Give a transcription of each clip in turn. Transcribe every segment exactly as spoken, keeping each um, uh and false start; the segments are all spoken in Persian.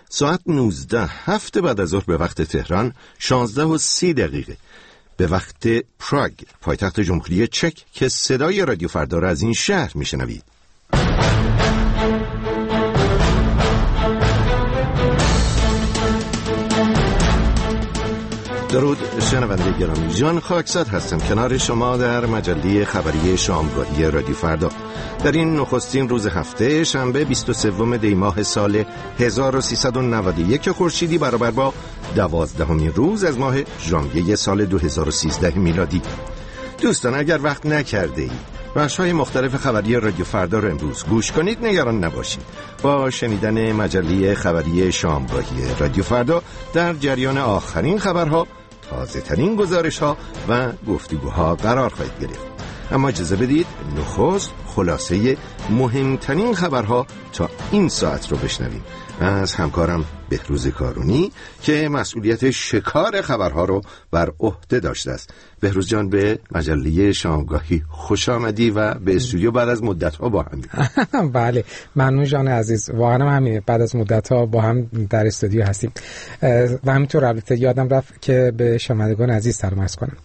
ساعت نوزده هفت بعد از ظهر به وقت تهران، شانزده و سی دقیقه به وقت پراگ، پایتخت جمهوری چک، که صدای رادیو فردا را از این شهر میشنوید. درود شنونده گرامی، جان خاکزاد هستم کنار شما در مجله خبری شامگاهی رادیو فردا. در این نخستین روز هفته، شنبه بیست و سوم دی ماه سال هزار و سیصد و نود و یک خورشیدی، برابر با دوازدهمین روز از ماه ژانویه سال دو هزار و سیزده میلادی. دوستان، اگر وقت نکرده اید بخش‌های مختلف خبری رادیو فردا رو امروز گوش کنید، نگران نباشید. با شنیدن مجله خبری شامگاهی رادیو فردا در جریان آخرین خبرها، تازه ترین گزارش‌ها و گفتگوها قرار خواهید گرفت. اما اجازه بدید نخست خلاصه مهمترین خبرها تا این ساعت رو بشنویم از همکارم بهروز کارونی که مسئولیت شکار خبرها رو بر عهده داشته است. بهروز جان، به مجله شامگاهی خوش آمدی و به استودیو بعد از مدت‌ها با هم. بله، ممنون جان عزیز، واقعا همینه، بعد از مدت‌ها با هم در استودیو هستیم و همینطور البته یادم رفت که به شنوندگان عزیز سلام عرض کنم.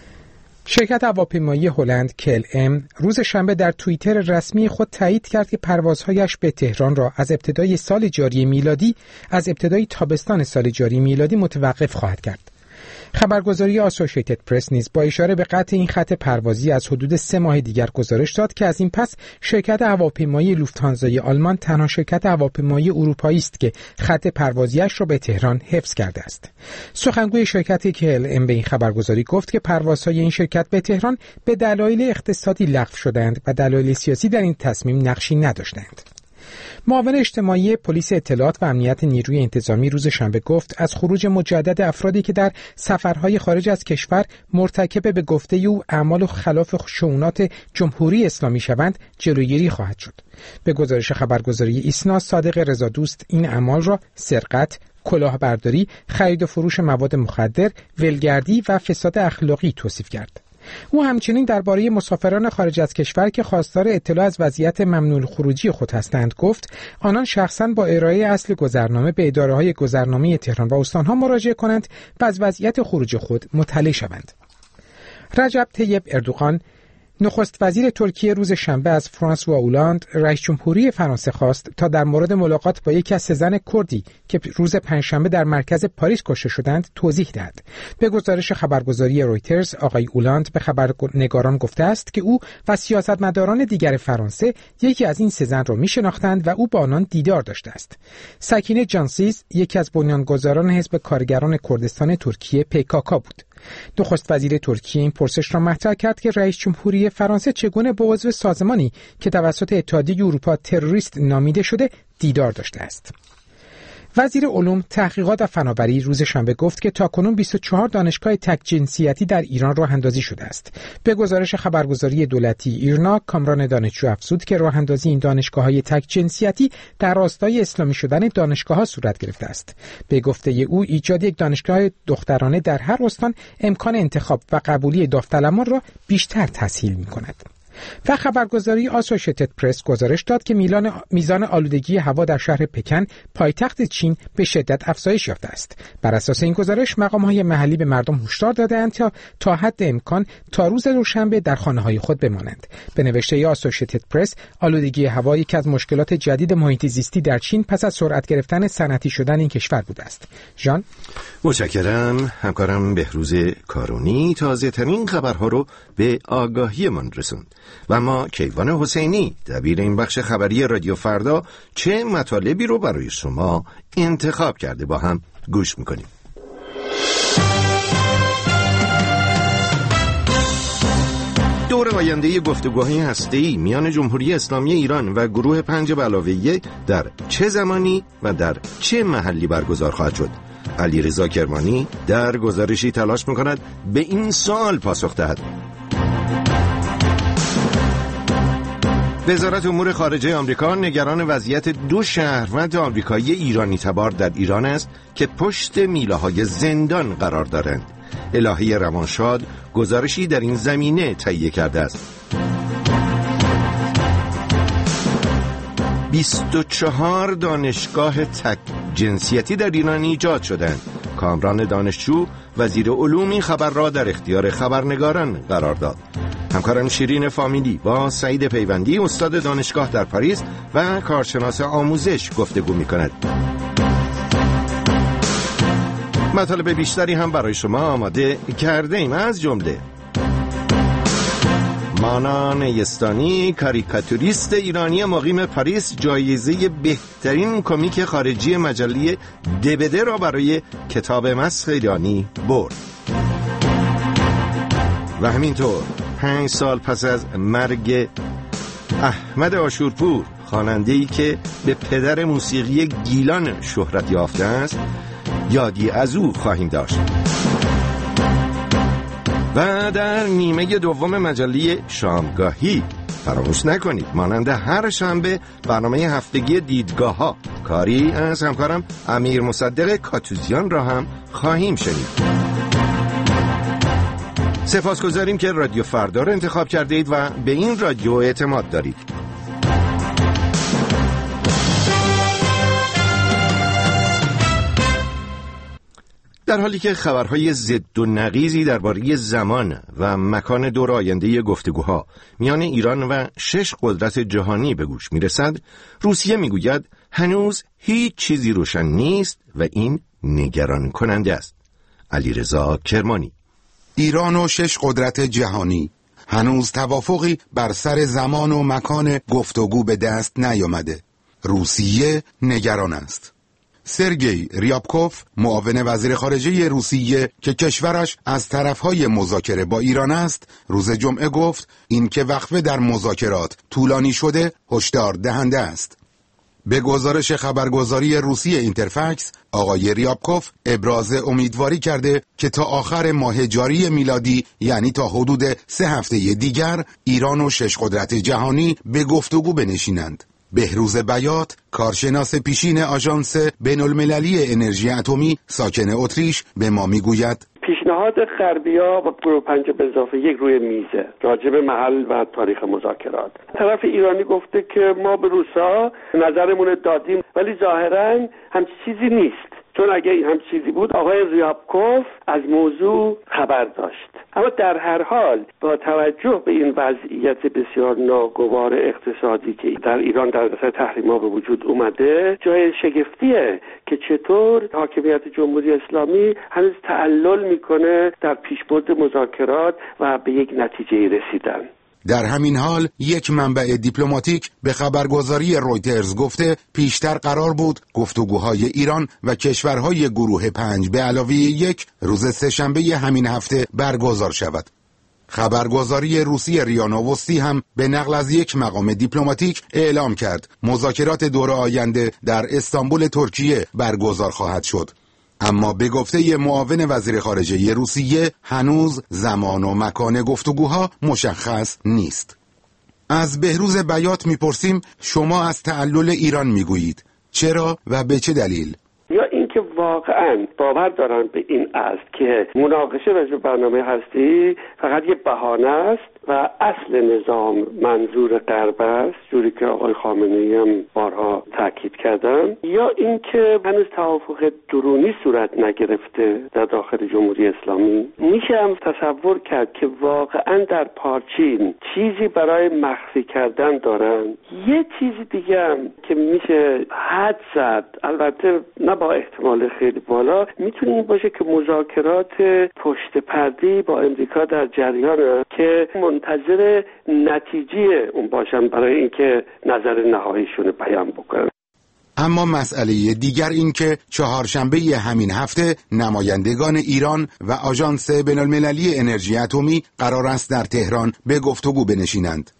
شرکت هواپیمایی هلند کی ال ام روز شنبه در توییتر رسمی خود تایید کرد که پروازهایش به تهران را از ابتدای سال جاری میلادی از ابتدای تابستان سال جاری میلادی متوقف خواهد کرد. خبرگزاری آسوشیتد پرس نیز با اشاره به قطع این خط پروازی از حدود سه ماه دیگر گزارش داد که از این پس شرکت هواپیمایی لوفت‌هانزای آلمان تنها شرکت هواپیمایی اروپایی است که خط پروازیش را به تهران حفظ کرده است. سخنگوی شرکت کی ال ام به این خبرگزاری گفت که پروازهای این شرکت به تهران به دلایل اقتصادی لغو شدند و دلایل سیاسی در این تصمیم نقشی نداشتند. معاون اجتماعی پلیس اطلاعات و امنیت نیروی انتظامی روز شنبه گفت از خروج مجدد افرادی که در سفرهای خارج از کشور مرتکب به گفته او اعمال خلاف شؤونات جمهوری اسلامی شوند جلوگیری خواهد شد. به گزارش خبرگزاری ایسنا، صادق رضادوست این اعمال را سرقت، کلاهبرداری، خرید و فروش مواد مخدر، ولگردی و فساد اخلاقی توصیف کرد. او همچنین درباره مسافران خارج از کشور که خواستار اطلاع از وضعیت ممنوع خروجی خود هستند گفت آنان شخصاً با ارائه اصل گذرنامه به اداره‌های گذرنامه تهران و استان‌ها مراجعه کنند و از وضعیت خروج خود مطلع شوند. رجب طیب اردوغان، نخست وزیر ترکیه، روز شنبه از فرانسوا اولاند، رئیس جمهوری فرانسه خواست تا در مورد ملاقات با یکی از سه زن کردی که روز پنجشنبه در مرکز پاریس کشته شدند توضیح دهد. به گزارش خبرگزاری رویترز، آقای اولاند به خبرنگاران گفته است که او و سیاستمداران دیگر فرانسه یکی از این سه زن را می‌شناختند و او با آنان دیدار داشته است. سکینه جانسیز، یکی از بنیانگذاران حزب کارگران کردستان ترکیه پی کی کی بود. نخست وزیر ترکیه این پرسش را مطرح کرد که رئیس جمهوری فرانسه چگونه با عضو سازمانی که توسط اتحادیه اروپا تروریست نامیده شده دیدار داشته است. وزیر علوم، تحقیقات و فناوری روز شنبه گفت که تاکنون بیست و چهار دانشگاه تک جنسیتی در ایران راه اندازی شده است. به گزارش خبرگزاری دولتی ایرنا، کامران دانشجو افزود که راه اندازی این دانشگاه‌های تک جنسیتی در راستای اسلامی شدن دانشگاه‌ها صورت گرفته است. به گفته او، ایجاد یک دانشگاه دخترانه در هر استان امکان انتخاب و قبولی داوطلبان را بیشتر تسهیل می‌کند. و خبرگزاری آسوشیتد پرس گزارش داد که میلان میزان آلودگی هوا در شهر پکن، پایتخت چین، به شدت افزایش یافته است. بر اساس این گزارش، مقام‌های محلی به مردم هشدار داده‌اند تا تا حد امکان تا روز دوشنبه در خانه‌های خود بمانند. به نوشته آسوشیتد پرس، آلودگی هوا یکی از مشکلات جدید محیط زیستی در چین پس از سرعت گرفتن صنعتی شدن این کشور بوده است. جان، متشکرم. همکارم بهروز کارونی تازه ترین خبرها رو به آگاهی من رسوند. و ما کیوان حسینی، دبیر این بخش خبری رادیو فردا، چه مطالبی رو برای شما انتخاب کرده با هم گوش میکنیم. دور آینده گفتگوهای هسته‌ای میان جمهوری اسلامی ایران و گروه پنج به علاوه یک در چه زمانی و در چه محلی برگزار خواهد شد؟ علیرضا کرمانی در گزارشی تلاش میکند به این سوال پاسخ دهد. وزارت امور خارجه آمریکا نگران وضعیت دو شهروند آمریکایی ایرانی تبار در ایران است که پشت میله‌های زندان قرار دارند. الهی روانشاد گزارشی در این زمینه تهیه کرده است. بیست و چهار دانشگاه تک جنسیتی در ایران ایجاد شدند. کامران دانشجو وزیر علومی خبر را در اختیار خبرنگاران قرار داد. همکارم شیرین فامیلی با سعید پیوندی استاد دانشگاه در پاریس و کارشناس آموزش گفتگو می‌کند. مطالب بیشتری هم برای شما آماده کرده ایم، از جمله مانا نیستانی کاریکاتوریست ایرانی مقیم پاریس جایزه بهترین کمیک خارجی مجله دبده را برای کتاب مسخ ایرانی برد. و همینطور پنج سال پس از مرگ احمد عاشورپور، خواننده‌ای که به پدر موسیقی گیلان شهرت یافته است، یادی از او خواهیم داشت. و در نیمه دوم مجله شامگاهی فراموش نکنید مانند هر شنبه برنامه هفتگی دیدگاه ها، کاری از همکارم امیر مصدق کاتوزیان را هم خواهیم شنید. سپاسگزاریم که رادیو فردا را انتخاب کرده اید و به این رادیو اعتماد دارید. در حالی که خبرهای ضد و نقیضی درباره زمان و مکان دور آینده گفتگوها میان ایران و شش قدرت جهانی به گوش میرسد، روسیه میگوید هنوز هیچ چیزی روشن نیست و این نگران کننده است. علیرضا کرمانی. ایران و شش قدرت جهانی، هنوز توافقی بر سر زمان و مکان گفتگو به دست نیامده. روسیه نگران است. سرگئی ریابکوف، معاون وزیر خارجه روسیه که کشورش از طرفهای مذاکره با ایران است، روز جمعه گفت این که وقفه در مذاکرات طولانی شده هشدار دهنده است. به گزارش خبرگزاری روسیه اینترفکس، آقای ریابکوف ابراز امیدواری کرده که تا آخر ماه جاری میلادی، یعنی تا حدود سه هفته دیگر، ایران و شش قدرت جهانی به گفتگو بنشینند. بهروز بیات، کارشناس پیشین آژانس بین‌المللی انرژی اتمی ساکن اتریش، به ما میگوید پیشنهاد غربی‌ها و گروه پنج به اضافه یک روی میزه راجع به محل و تاریخ مذاکرات. طرف ایرانی گفته که ما به روسا نظرمون دادیم ولی ظاهراً همچین چیزی نیست، چون اگه این هم چیزی بود آقای ریابکوف از موضوع خبر داشت. اما در هر حال با توجه به این وضعیت بسیار ناگوار اقتصادی که در ایران در اثر تحریم‌ها به وجود اومده، جای شگفتیه که چطور حاکمیت جمهوری اسلامی هنوز تعلل میکنه در پیشبرد مذاکرات و به یک نتیجه رسیدن. در همین حال یک منبع دیپلماتیک به خبرگزاری رویترز گفته پیشتر قرار بود گفتگوهای ایران و کشورهای گروه پنج به علاوه یک روز سه‌شنبه همین هفته برگزار شود. خبرگزاری روسی ریا نووستی هم به نقل از یک مقام دیپلماتیک اعلام کرد مذاکرات دور آینده در استانبول ترکیه برگزار خواهد شد. اما به گفته معاون وزیر خارجه روسیه هنوز زمان و مکان گفتگوها مشخص نیست. از بهروز بیات میپرسیم شما از تعلل ایران میگویید، چرا و به چه دلیل؟ یا اینکه واقعا باور دارن به این است که مناقشه راجع به برنامه هستی فقط یه بهانه است و اصل نظام منظور غرب است، جوری که آقای خامنه‌ای هم بارها تاکید کردن، یا اینکه هنوز توافق درونی صورت نگرفته در داخل جمهوری اسلامی. میشه هم تصور کرد که واقعا در پارچین چیزی برای مخفی کردن دارن. یه چیز دیگه هم که میشه حد زد، البته نه با احتمال خیلی بالا، میتونه این باشه که مذاکرات پشت پرده با امریکا در جریانه که منتظر نتیجه اون باشن برای اینکه نظر نهاییشون بیان بکنن. اما مسئله دیگر این که چهارشنبه همین هفته نمایندگان ایران و آژانس بین‌المللی انرژی اتمی قرار است در تهران به گفتگو بنشینند.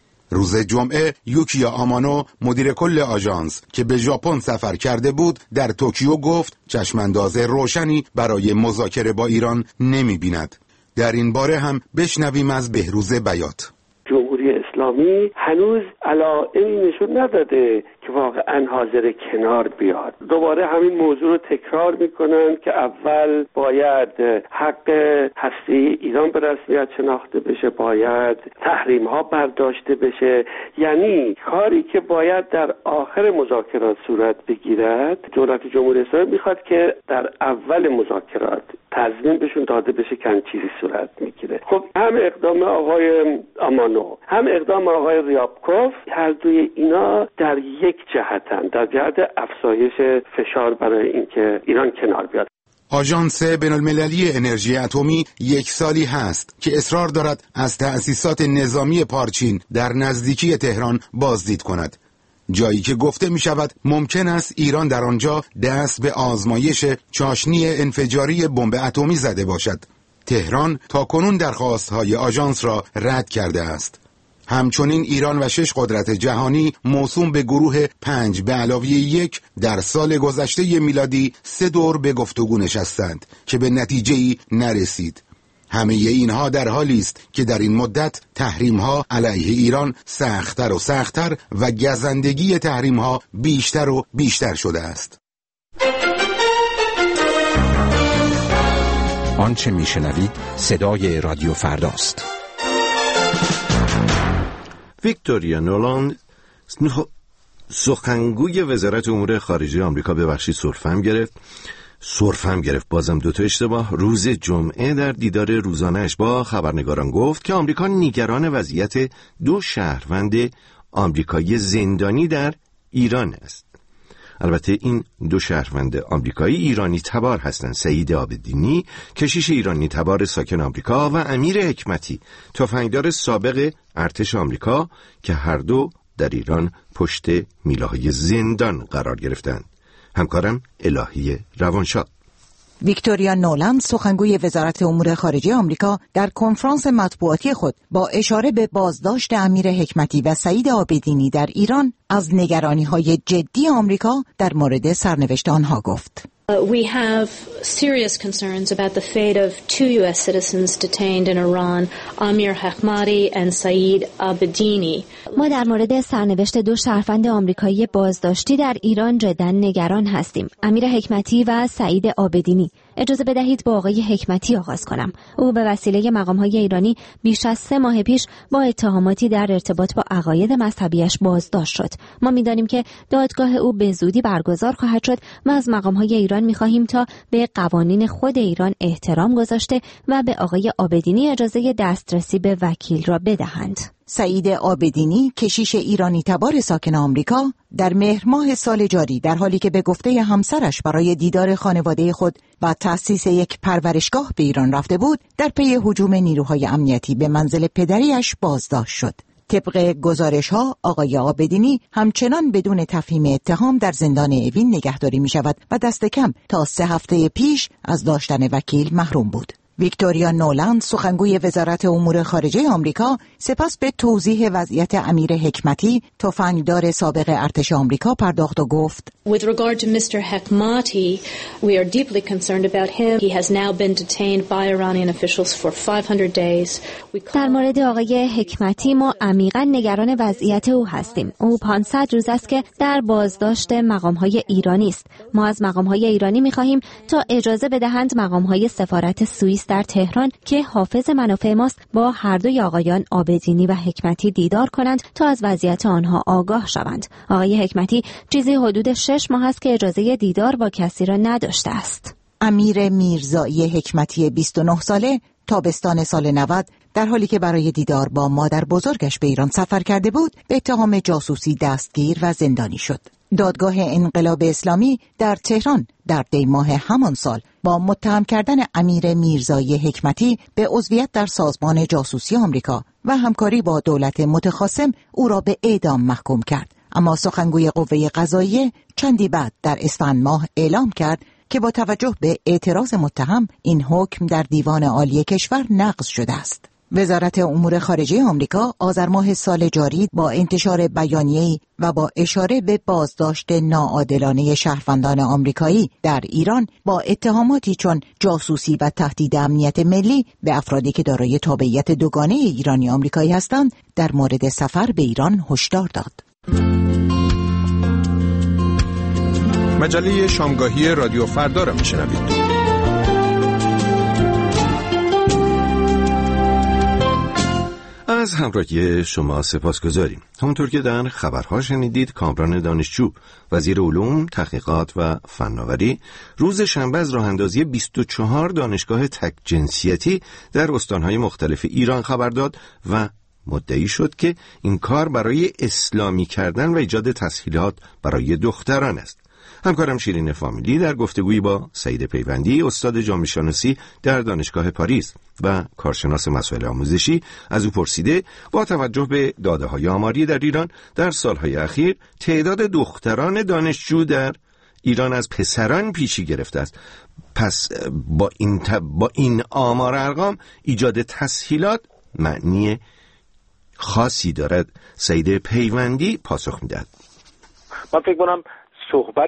روز جمعه یوکیا آمانو، مدیر کل آژانس که به ژاپن سفر کرده بود، در توکیو گفت چشمانداز روشنی برای مذاکره با ایران نمی‌بیند. در این باره هم بشنویم از بهروز بیات. جمهوری اسلامی هنوز علائمی نشون نداده که واقعا حاضر کنار بیاد. دوباره همین موضوع رو تکرار میکنن که اول باید حق هستی ایران به رسمیت شناخته بشه، باید تحریم ها برداشته بشه. یعنی کاری که باید در آخر مذاکرات صورت بگیرد، دولت جمهوری اسلامی میخواد که در اول مذاکرات تضمین بهشون داده بشه که چیزی صورت میگیره. خب هم اقدام آقای آمانو هم اقدام آقای ریابکوف، هر دوی اینا در یک جهتن، در جهت افزایش فشار برای اینکه ایران کنار بیاد. آژانس بین‌المللی انرژی اتمی یک سالی هست که اصرار دارد از تأسیسات نظامی پارچین در نزدیکی تهران بازدید کند، جایی که گفته می شود ممکن است ایران در آنجا دست به آزمایش چاشنی انفجاری بمب اتمی زده باشد. تهران تاکنون درخواست‌های آژانس را رد کرده است. همچنین ایران و شش قدرت جهانی موسوم به گروه پنج به علاوه یک در سال گذشته میلادی سه دور به گفتگو نشستند که به نتیجه‌ای نرسید. همه اینها در حالی است که در این مدت تحریم‌ها علیه ایران سخت‌تر و سخت‌تر و گزندگی تحریم‌ها بیشتر و بیشتر شده است. آنچه میشنوید صدای رادیو فرداست. ویکتوریا نولاند سخنگوی وزارت امور خارجه آمریکا، ببخشید سرفم گرفت سرفم گرفت بازم دوتا اشتباه روز جمعه در دیدار روزانه‌اش با خبرنگاران گفت که آمریکا نگران وضعیت دو شهروند آمریکایی زندانی در ایران است. البته این دو شهروند آمریکایی ایرانی تبار هستند: سعید عابدینی، کشیش ایرانی تبار ساکن آمریکا، و امیر حکمتی، تفنگدار سابق ارتش آمریکا که هر دو در ایران پشت میله‌های زندان قرار گرفتند. همکارم الهی روانشاد. ویکتوریا نولاند سخنگوی وزارت امور خارجه آمریکا در کنفرانس مطبوعاتی خود با اشاره به بازداشت امیر حکمتی و سعید عابدینی در ایران از نگرانی‌های جدی آمریکا در مورد سرنوشت آنها گفت. Uh, we have serious concerns about the fate of two U S citizens detained in Iran, Amir Hekmati and Saeed Abedini. ما در مورد سرنوشت دو شهروند آمریکایی بازداشتی در ایران جداً نگران هستیم: امیر حکمتی و سعید عابدینی. اجازه بدهید با آقای حکمتی آغاز کنم. او به وسیله مقام‌های ایرانی بیش از سه ماه پیش با اتهاماتی در ارتباط با عقاید مذهبیش بازداشت شد. ما می‌دانیم که دادگاه او به زودی برگزار خواهد شد و از مقام‌های ایران می‌خواهیم تا به قوانین خود ایران احترام گذاشته و به آقای عابدینی اجازه دسترسی به وکیل را بدهند. سعید عابدینی، کشیش ایرانی تبار ساکن آمریکا، در مهر ماه سال جاری در حالی که به گفته همسرش برای دیدار خانواده خود و تأسیس یک پرورشگاه به ایران رفته بود، در پی هجوم نیروهای امنیتی به منزل پدریش بازداشت شد. طبق گزارش‌ها آقای عابدینی همچنان بدون تفهیم اتهام در زندان اوین نگهداری می‌شود و دست کم تا سه هفته پیش از داشتن وکیل محروم بود. ویکتوریا نولاند سخنگوی وزارت امور خارجه آمریکا سپس به توضیح وضعیت امیر حکمتی، تفنگدار سابق ارتش آمریکا، پرداخت و گفت: With regard to Mister Hekmati, we are deeply concerned about him. He has now been detained by Iranian officials for five hundred days. در مورد آقای حکمتی ما عمیقاً نگران وضعیت او هستیم. او پانصد روز است که در بازداشت مقام‌های ایرانی است. ما از مقام‌های ایرانی می‌خواهیم تا اجازه بدهند مقام‌های سفارت سوئیس در تهران که حافظ منافع ماست با هر دوی آقایان عابدینی و حکمتی دیدار کنند تا از وضعیت آنها آگاه شوند. آقای حکمتی چیزی حدود شش ماه است که اجازه دیدار با کسی را نداشته است. امیر میرزایی حکمتی بیست و نه ساله تابستان سال نود در حالی که برای دیدار با مادر بزرگش به ایران سفر کرده بود، به اتهام جاسوسی دستگیر و زندانی شد. دادگاه انقلاب اسلامی در تهران در دی ماه همان سال با متهم کردن امیر میرزایی حکمتی به عضویت در سازمان جاسوسی آمریکا و همکاری با دولت متخاصم او را به اعدام محکوم کرد. اما سخنگوی قوه قضاییه چندی بعد در اسفند ماه اعلام کرد که با توجه به اعتراض متهم این حکم در دیوان عالی کشور نقض شده است. وزارت امور خارجه آمریکا آذر ماه سال جاری با انتشار بیانیه‌ای و با اشاره به بازداشت ناعادلانه شهروندان آمریکایی در ایران با اتهاماتی چون جاسوسی و تهدید امنیت ملی به افرادی که دارای تابعیت دوگانه ایرانی آمریکایی هستند در مورد سفر به ایران هشدار داد. مجله شامگاهی رادیو فردا را میشنوید. از همراهی شما سپاسگزاریم. همونطور که در خبرها شنیدید، کامران دانشجو، وزیر علوم، تحقیقات و فناوری، روز شنبه از راه اندازی بیست و چهار دانشگاه تک جنسیتی در استانهای مختلف ایران خبر داد و مدعی شد که این کار برای اسلامی کردن و ایجاد تسهیلات برای دختران است. همکارم شیرین فامیلی در گفتگویی با سعید پیوندی، استاد جامعه شناسی در دانشگاه پاریس و کارشناس مسائل آموزشی، از او پرسیده با توجه به داده‌های آماری در ایران در سالهای اخیر تعداد دختران دانشجو در ایران از پسران پیشی گرفته است. پس با این تب... با این آمار ارقام ایجاد تسهیلات معنی خاصی دارد؟ سعید پیوندی پاسخ می‌دهد. من فکر کنم صحبت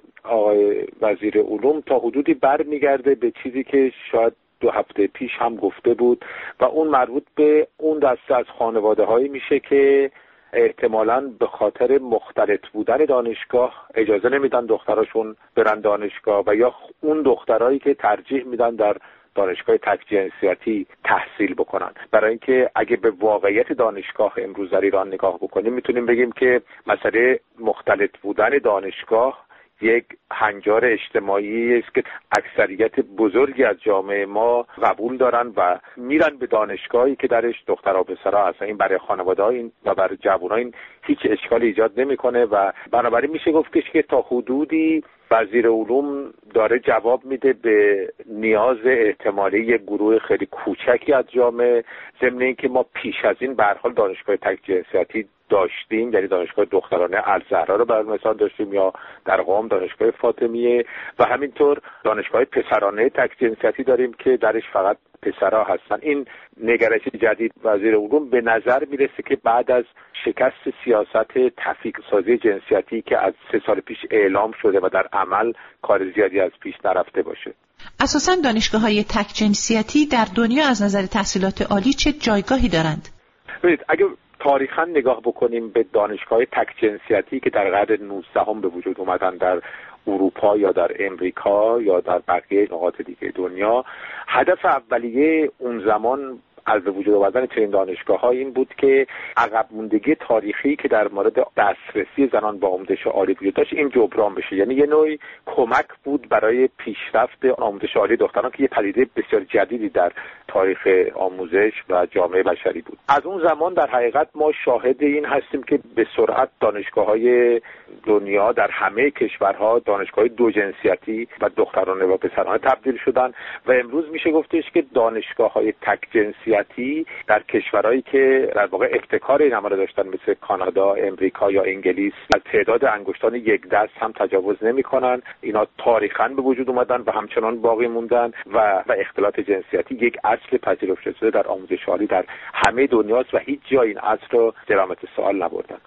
آقای وزیر علوم تا حدودی برمیگرده به چیزی که شاید دو هفته پیش هم گفته بود و اون مربوط به اون دسته از خانواده‌هایی میشه که احتمالاً به خاطر مختلط بودن دانشگاه اجازه نمیدن دختراشون برن دانشگاه و یا اون دخترایی که ترجیح میدن در دانشگاه تک جنسیتی تحصیل بکنن. برای اینکه اگه به واقعیت دانشگاه امروز در ایران نگاه بکنیم میتونیم بگیم که مسئله مختلط بودن دانشگاه یک هنجار اجتماعی است که اکثریت بزرگی از جامعه ما قبول دارن و میرن به دانشگاهی که درش دخترها و پسرها هستن. این برای خانواده‌ها این و برای جوان‌ها این هیچ اشکالی ایجاد نمیکنه و بنابراین میشه گفت که تا حدودی وزیر علوم داره جواب میده به نیاز احتمالی یک گروه خیلی کوچکی از جامعه، ضمن اینکه ما پیش از این به هر حال دانشگاه تک جنسیتی داشتیم، یعنی دانشگاه دخترانه الزهرا رو برای مثال داشتیم یا در قم دانشگاه فاطمیه و همینطور دانشگاه پسرانه تک جنسیتی داریم که درش فقط پسرها هستن. این نگرش جدید وزیر علوم به نظر میرسه که بعد از شکست سیاست تفکیک سازی جنسیتی که از سه سال پیش اعلام شده و در عمل کار زیادی از پیش نرفته باشه. اساساً دانشگاه‌های تک جنسیتی در دنیا از نظر تحصیلات عالی چه جایگاهی دارند؟ ببینید اگه تاریخاً نگاه بکنیم به دانشگاه تک جنسیتی که در قرن نوزدهم به وجود اومدن در اروپا یا در امریکا یا در بقیه نقاط دیگه دنیا، هدف اولیه اون زمان از به وجود آوردن چنین دانشگاه‌ها این بود که عقب موندگی تاریخی که در مورد دسترسی زنان با آموزش عالی وجود داشت این جبران بشه. یعنی یه نوعی کمک بود برای پیشرفت آموزش عالی دختران که یه پدیده بسیار جدیدی در تاریخ آموزش و جامعه بشری بود. از اون زمان در حقیقت ما شاهد این هستیم که به سرعت دانشگاه‌های دنیا در همه کشورها دانشگاه دو جنسیتی و دخترانه و پسرانه تبدیل شدن و امروز میشه گفتش که دانشگاه‌های تک جنسیتی در کشورهایی که در واقع ابتکار این عمل داشتن مثل کانادا، امریکا یا انگلیس از تعداد انگشتان یک دست هم تجاوز نمی‌کنن. اینا تاریخاً به وجود اومدن و همچنان باقی موندن و و اختلاط جنسیتی یک اصل پذیرفته شده در آموزش عالی در همه دنیاست و هیچ جای این اصل رو زیر سوال نبردن.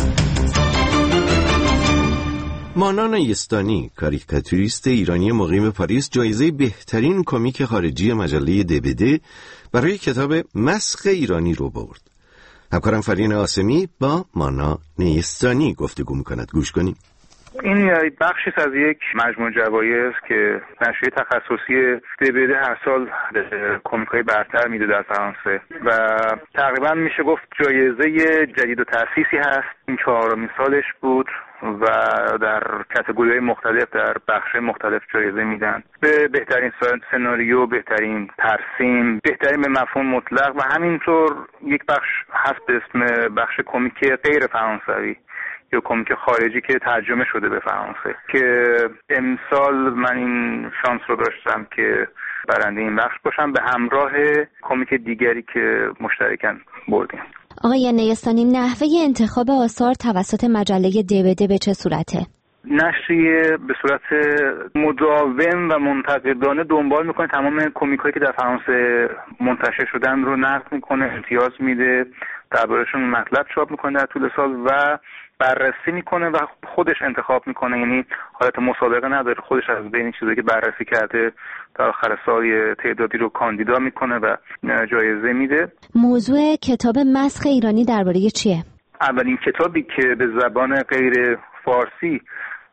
مانا نیستانی، کاریکاتوریست ایرانی مقیم پاریس، جایزه بهترین کمیک خارجی مجله دی‌بی‌دی برای کتاب مسخ ایرانی رو برد. همکارم فرین آسمی با مانا نیستانی گفتگو می‌کند. گوش کنیم. این بخشی از یک مجموعه جوایز که نشریه تخصصی دی‌بی‌دی هر سال کمیک‌های برتر میده در فرانسه و تقریبا میشه گفت جایزه جدید و تأسیسی هست. این چهارمین سالش بود و در کاتگوری‌های مختلف در بخش مختلف جایزه میدن. به بهترین سناریو، بهترین ترسیم، بهترین به مفهوم مطلق و همینطور یک بخش هست به اسم بخش کمیک غیر فرانسوی یا کمیک خارجی که ترجمه شده به فرانسه که امسال من این شانس رو داشتم که برنده این بخش باشم به همراه کمیک دیگری که مشترکاً بردیم. آقای نیستانی، نحوه انتخاب آثار توسط مجله دی‌بی‌دی به چه صورته؟ نشریه به صورت مداوم و منتقدانه دنبال میکنه تمام کمیک‌هایی که در فرانسه منتشر شدن رو نقد میکنه، امتیاز میده، درباره‌شون مطلب چاپ میکنه در طول سال و بررسی میکنه و خودش انتخاب میکنه. یعنی حالت مسابقه نداره، خودش از بین چیزایی که بررسی کرده در آخر سال تعدادی رو کاندیدا میکنه و جایزه میده. موضوع کتاب مسخ ایرانی درباره چیه؟ اولین کتابی که به زبان غیر فارسی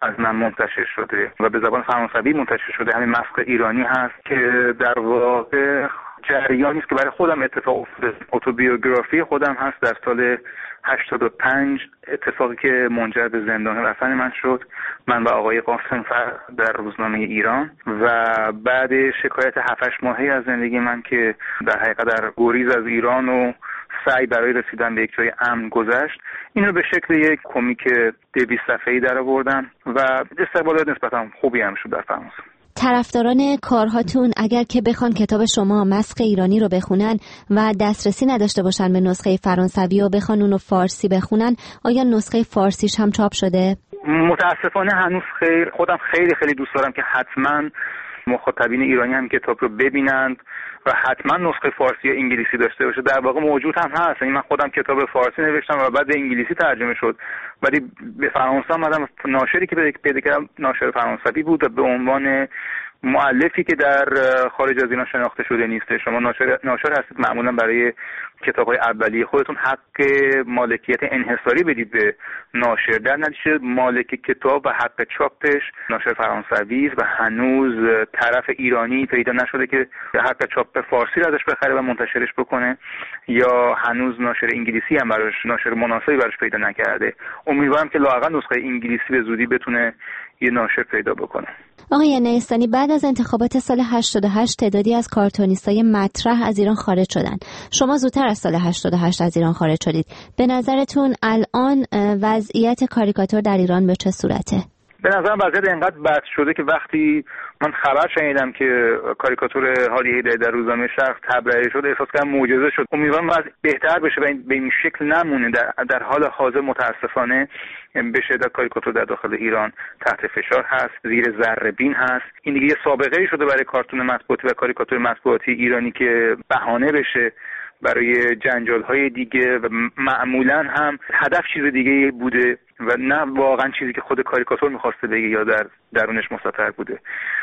از من منتشر شده و به زبان فرانسوی منتشر شده همین مسخ ایرانی هست که در واقع جریانی است که برای خودم اتفاق افتاده. اتوبیوگرافی خودم هست در سال هشتاد و پنج، اتفاقی که منجر به زندان رفتن من شد، من و آقای قاسم‌فر در روزنامه ایران، و بعد شکایت هفت هشت ماهی از زندگی من که در حقیقت در گریز از ایران و سعی برای رسیدن به یک جای امن گذشت، این رو به شکل یک کمیک دویست صفحه‌ای درآوردم و استقبالات نسبتا خوبی هم شد در فرانسه. طرفداران کارهاتون اگر که بخوان کتاب شما مسخ ایرانی رو بخونن و دسترسی نداشته باشن به نسخه فرانسوی و بخوان اون رو فارسی بخونن، آیا نسخه فارسیش هم چاپ شده؟ متاسفانه هنوز خیر. خودم خیلی خیلی دوست دارم که حتما مخاطبین ایرانی هم کتاب رو ببینند و حتما نسخه فارسی یا انگلیسی داشته باشه. در واقع موجود هم هست، یعنی من خودم کتاب فارسی نوشتم و بعد به انگلیسی ترجمه شد، ولی به فرانسه آمدم. ناشری که پیدا کردم ناشر فرانسوی بود و به عنوان مؤلفی که در خارج از ایران شناخته شده نیست. شما ناشر ناشر هستید، معمولا برای کتاب‌های اولیه خودتون حق مالکیت انحصاری بدید به ناشر، در نتیجه مالک کتاب و حق چاپش ناشر فرانسوی است و هنوز طرف ایرانی پیدا نشده که حق چاپ فارسی رو ازش بخره و منتشرش بکنه، یا هنوز ناشر انگلیسی هم براش ناشر مناسبی براش پیدا نکرده. امیدوارم که لااقل نسخه انگلیسی به زودی بتونه یه ناشر پیدا بکنه. آقای نیستانی، بعد از انتخابات سال هشتاد و هشت تعدادی از کارتونیستای مطرح از ایران خارج شدن. شما زودتر از سال هشتاد و هشت از ایران خارج شدید. به نظرتون الان وضعیت کاریکاتور در ایران به چه صورته؟ به نظرم وضعیت اینقدر بد شده که وقتی من خبر شنیدم که کاریکاتور هادی حیدری در روزنامه شرق تبرئه شد، احساس کردم معجزه شد. امیدوارم وضع بهتر بشه و به این شکل نمونه. در, در حال حاضر متاسفانه به شدت کاریکاتور در داخل ایران تحت فشار هست، زیر ذره بین هست. این دیگه یه سابقه‌ای شده برای کارتون مطبوعاتی و کاریکاتور مطبوعاتی ایرانی که بهانه بشه برای جنجال‌های دیگه و معمولاً هم هدف چیز دیگه بوده و نه واقعاً چیزی که خود کاریکاتور می‌خواسته بگه یا در درونش مستتر بوده.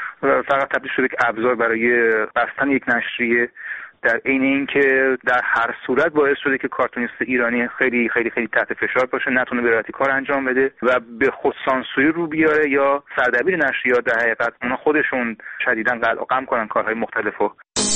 و فقط تبدیل شده که ابزار برای بستن یک نشریه، در عین اینکه در هر صورت باعث شده که کارتونیست ایرانی خیلی خیلی خیلی تحت فشار باشه، نتونه به راحتی کار انجام بده و به خود سانسوری رو بیاره یا سردبیر نشریات در حقیقت اونا خودشون شدیداً قلع و قم کنن کارهای مختلفو.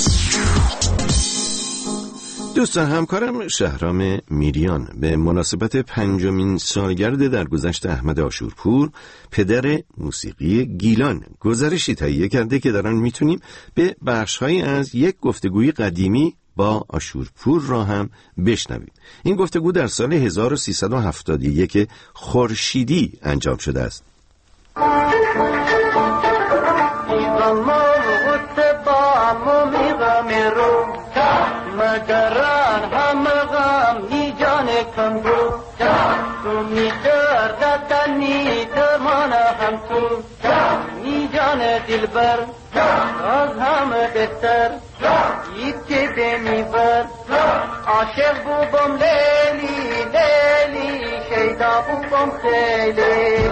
دوستان، همکارم شهرام میریان به مناسبت پنجمین سالگرد درگذشت احمد آشورپور، پدر موسیقی گیلان، گزارشی تهیه کرده که در آن میتونیم به بخش‌هایی از یک گفتگوی قدیمی با آشورپور را هم بشنویم. این گفتگو در سال هزار و سیصد و هفتاد و یک خورشیدی انجام شده است. مگران هم غم نی جان کم دو تو می دردت نی درمان هم تو نی جان دلبر از هم بهتر یکی بمی بر عاشق بوبم لیلی لیلی شیدا بوبم خیلی.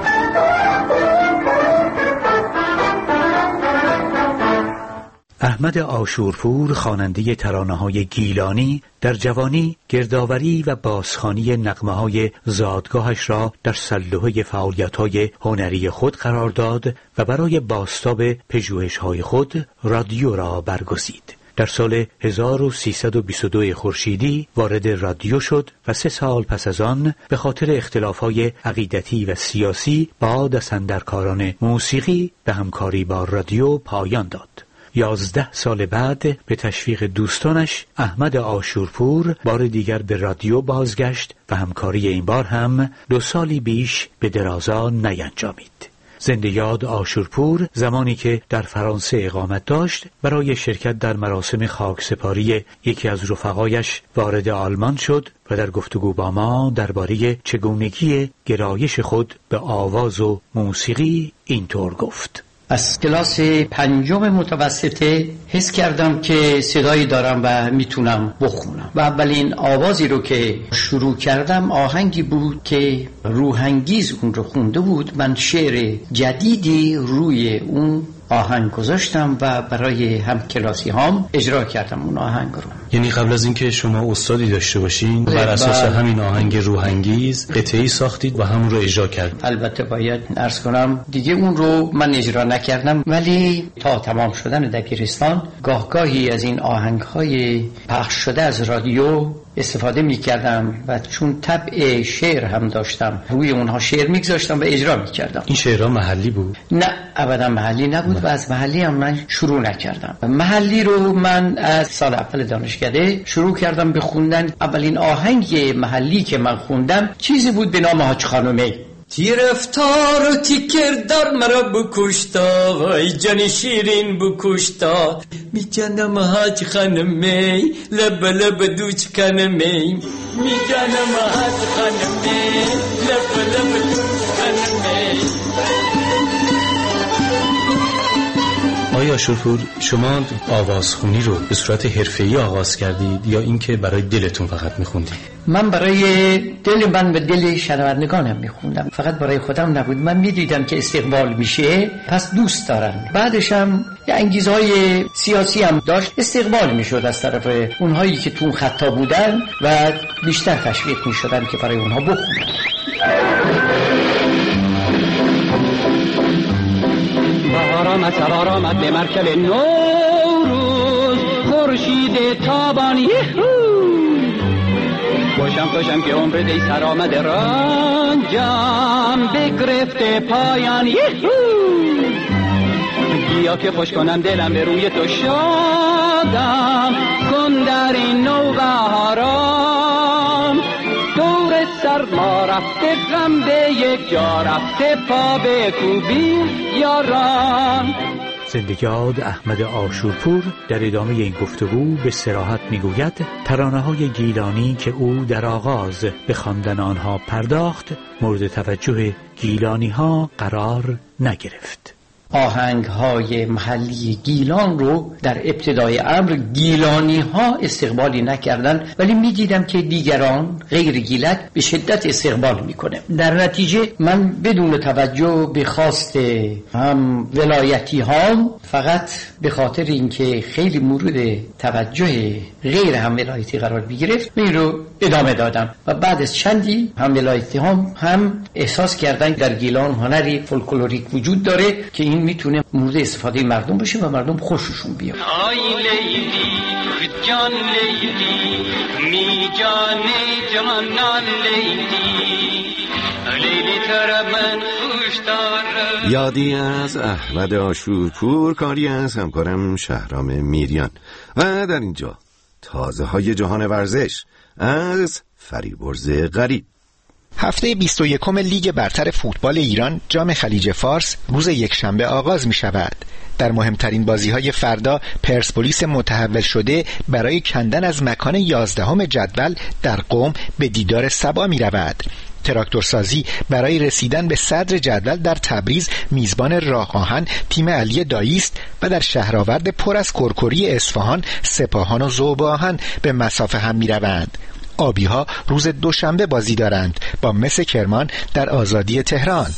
احمد آشورپور، خواننده ترانه‌های گیلانی، در جوانی گردآوری و بازخوانی نغمه‌های زادگاهش را در سلوحه فعالیت‌های هنری خود قرار داد و برای بازتاب پژوهش‌های خود رادیو را برگزید. در سال هزار و سیصد و بیست و دو خورشیدی وارد رادیو شد و سه سال پس از آن به خاطر اختلاف‌های عقیدتی و سیاسی با دستاندرکاران موسیقی به همکاری با رادیو پایان داد. یازده سال بعد به تشویق دوستانش احمد آشورپور بار دیگر به رادیو بازگشت و همکاری این بار هم دو سالی بیش به درازا نینجامید. زنده یاد آشورپور زمانی که در فرانسه اقامت داشت برای شرکت در مراسم خاکسپاری یکی از رفقایش وارد آلمان شد و در گفتگو با ما درباره چگونگی گرایش خود به آواز و موسیقی اینطور گفت: از کلاس پنجم متوسطه حس کردم که صدایی دارم و میتونم بخونم و اولین آوازی رو که شروع کردم آهنگی بود که روحانگیز اون رو خونده بود. من شعر جدیدی روی اون آهنگ گذاشتم و برای هم کلاسی هام اجرا کردم اون آهنگ رو. یعنی قبل از اینکه شما استادی داشته باشین بر اساس همین آهنگ روحانگیز قطعه‌ای ساختید و همون رو اجرا کردید؟ البته باید عرض کنم دیگه اون رو من اجرا نکردم، ولی تا تمام شدن دبیرستان گاه گاهی از این آهنگ‌های پخش شده از رادیو استفاده می‌کردم و چون طبع شعر هم داشتم روی اونها شعر می‌گذاشتم و اجرا می‌کردم. این شعرها محلی بود؟ نه ابدا محلی نبود و از محلی هم من شروع نکردم. محلی رو من از سال اول دانشکده شروع کردم به خوندن. اولین آهنگ محلی که من خوندم چیزی بود به نام حاج خانومه. تیر افتار و تیکر در مرا بکشتا، وای جان شیرین بکشتا، می جانم حاج خانمی لب لب دوچ کنمی، می جانم حاج خانمی لب لب دوچ کنمی. آیا عاشورپور شما آوازخونی رو به صورت حرفه‌ای آغاز کردید یا اینکه برای دلتون فقط می‌خوندید؟ من برای دل من و دل شنوندگانم میخوندم، فقط برای خودم نبود. من میدیدم که استقبال میشه پس دوست دارم. بعدش هم یه انگیزهای سیاسی هم داشت، استقبال میشد از طرف اونهایی که تو خطا بودن و بیشتر تشویق میشدن که برای اونها بخونم. بهار آمد سوار آمد به مرکب نوروز، خورشید تابان یهو خوشم خوشم که عمر دی سر آمده رنجم بگرفته پایان یهو، بیا که خوش کنم دلم به روی تو شادم کن در این نوبهاران، دور سرما رفته غم به یک جا رفته پا به کوبی یاران. زندگیاد احمد عاشورپور در ادامه این گفتگو به صراحت میگوید ترانه‌های گیلانی که او در آغاز به خواندن آنها پرداخت مورد توجه گیلانی‌ها قرار نگرفت. آهنگ‌های محلی گیلان رو در ابتدای امر گیلانی ها استقبالی نکردن، ولی می‌دیدم که دیگران غیر گیلک به شدت استقبال میکنه. در نتیجه من بدون توجه به خواست هم ولایتی ها، فقط به خاطر اینکه خیلی مورد توجه غیر هم ولایتی قرار بگرفت این رو ادامه دادم و بعد از چندی هم ولایتی ها هم احساس کردن در گیلان هنری فولکلوریک وجود داره که این میتونه مورد استفاده مردم بشه و مردم خوششون بیاد. آی لیلی جان لیلی می جان جانان لیلی لیلی تر من خوش دارم. یادی از احمد عاشورپور، کاری از همکارم شهرام میریان. و در اینجا تازه های جهان ورزش از فریبرز غریب. هفته بیست و یکم لیگ برتر فوتبال ایران جام خلیج فارس روز یکشنبه آغاز می شود. در مهمترین بازی‌های فردا پرسپولیس متحول شده برای کندن از مکان یازدهم جدول در قم به دیدار سبا می رود. تراکتورسازی برای رسیدن به صدر جدول در تبریز میزبان راه آهن تیم علی دایی است و در شهرآورد پر از کرکری اصفهان سپاهان و ذوب آهن به مسافه هم می روند. آبی ها روز دوشنبه بازی دارند با مس کرمان در آزادی تهران.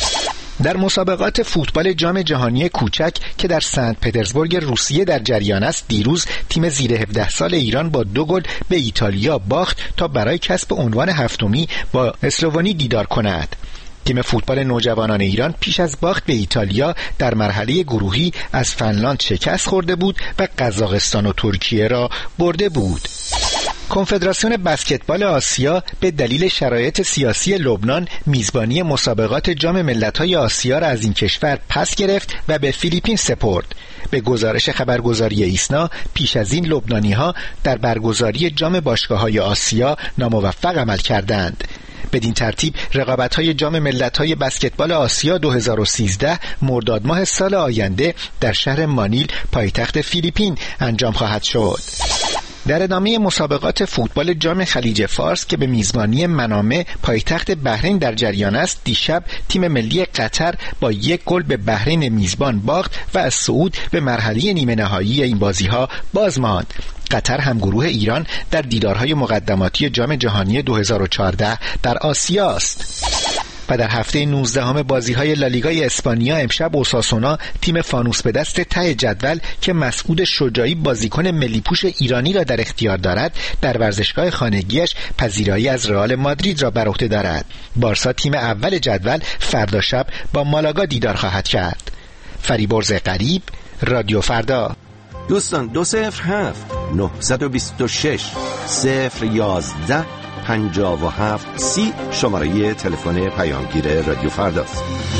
در مسابقات فوتبال جام جهانی کوچک که در سنت پترزبورگ روسیه در جریان است، دیروز تیم زیر هفده سال ایران با دو گل به ایتالیا باخت تا برای کسب عنوان هفتمی با اسلوونی دیدار کند. تیم فوتبال نوجوانان ایران پیش از باخت به ایتالیا در مرحله گروهی از فنلاند شکست خورده بود و قزاقستان و ترکیه را برده بود. کنفدراسیون بسکتبال آسیا به دلیل شرایط سیاسی لبنان میزبانی مسابقات جام ملت‌های آسیا را از این کشور پس گرفت و به فیلیپین سپرد. به گزارش خبرگزاری ایسنا پیش از این لبنانی‌ها در برگزاری جام باشگاه‌های آسیا ناموفق عمل کردند. بدین ترتیب رقابت‌های جام ملت‌های بسکتبال آسیا دو هزار و سیزده مرداد ماه سال آینده در شهر مانیل پایتخت فیلیپین انجام خواهد شد. در ادامه مسابقات فوتبال جام خلیج فارس که به میزبانی منامه پایتخت بحرین در جریان است، دیشب تیم ملی قطر با یک گل به بحرین میزبان باخت و از صعود به مرحله نیمه نهایی این بازی‌ها باز ماند. قطر هم گروه ایران در دیدارهای مقدماتی جام جهانی دو هزار و چهارده در آسیا است. و در هفته نوزدهم بازی‌های لالیگای اسپانیا امشب اوساسونا تیم فانوس به دست ته جدول که مسعود شجاعی بازیکن ملی‌پوش ایرانی را در اختیار دارد در ورزشگاه خانگیش پذیرایی از رئال مادرید را بر عهده دارد. بارسا تیم اول جدول فردا شب با مالاگا دیدار خواهد کرد. فریبرز قریب، رادیو فردا. دوستان دو صفر هفت نه دو شش صفر یازده پنجاه و هفت سی شماره تلفن پیامگیر رادیو فرداست.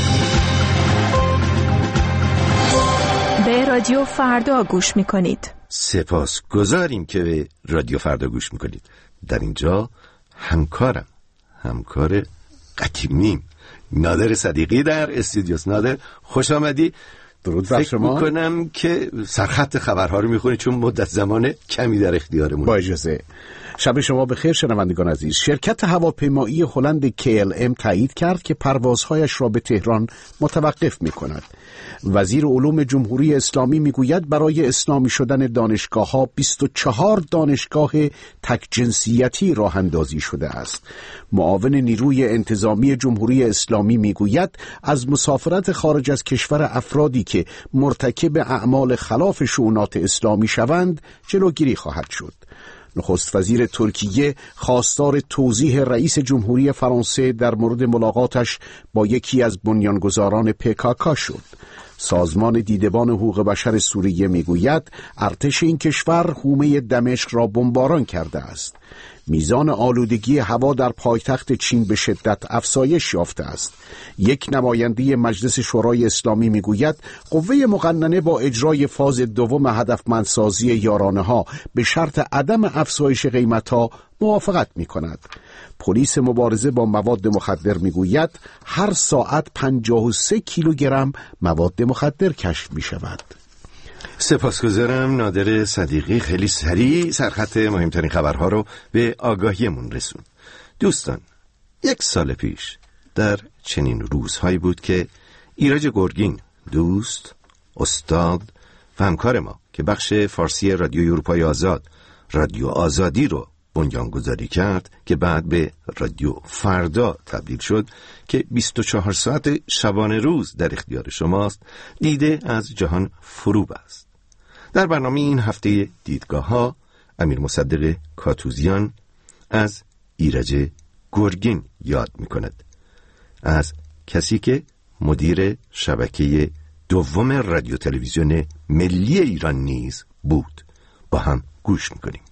به رادیو فردا گوش میکنید. سپاس گذاریم که به رادیو فردا گوش میکنید. در اینجا همکارم همکار قدیمیم نادر صدیقی در استودیوس. نادر خوش آمدی. درود بر شما. فکر میکنم که سرخط خبرها رو میخونی چون مدت زمان کمی در اختیارمون. با اجازه. شب شما بخیر شنوندگان عزیز. شرکت هواپیمایی هلند کی ال ام تایید کرد که پروازهایش را به تهران متوقف میکند. وزیر علوم جمهوری اسلامی میگوید برای اسلامی شدن دانشگاه‌ها بیست و چهار دانشگاه تک جنسیتی راه اندازی شده است. معاون نیروی انتظامی جمهوری اسلامی میگوید از مسافرت خارج از کشور افرادی که مرتکب اعمال خلاف شؤونات اسلامی شوند جلوگیری خواهد شد. نخست وزیر ترکیه خواستار توضیح رئیس جمهوری فرانسه در مورد ملاقاتش با یکی از بنیانگذاران پی کا کا شد. سازمان دیدبان حقوق بشر سوریه میگوید ارتش این کشور حومه دمشق را بمباران کرده است. میزان آلودگی هوا در پایتخت چین به شدت افزایش یافته است. یک نماینده مجلس شورای اسلامی میگوید قوه مقننه با اجرای فاز دوم هدفمندسازی یارانه‌ها به شرط عدم افزایش قیمت‌ها موافقت می‌کند. پلیس مبارزه با مواد مخدر میگوید هر ساعت پنجاه و سه کیلوگرم مواد مخدر کشف می‌شود. سپاسگزارم نادر صدیقی، خیلی سریع سرخط مهمترین خبرها رو به آگاهیمون رسون. دوستان یک سال پیش در چنین روزهایی بود که ایرج گرگین دوست، استاد و همکار ما که بخش فارسی رادیو اروپای آزاد رادیو آزادی رو بنیانگذاری کرد که بعد به رادیو فردا تبدیل شد که بیست و چهار ساعت شبانه روز در اختیار شماست، دیده از جهان فروب است. در برنامه این هفته دیدگاه ها امیر مصدق کاتوزیان از ایرج گرگین یاد می کند، از کسی که مدیر شبکه دوم رادیو تلویزیون ملی ایران نیز بود. با هم گوش می کنیم.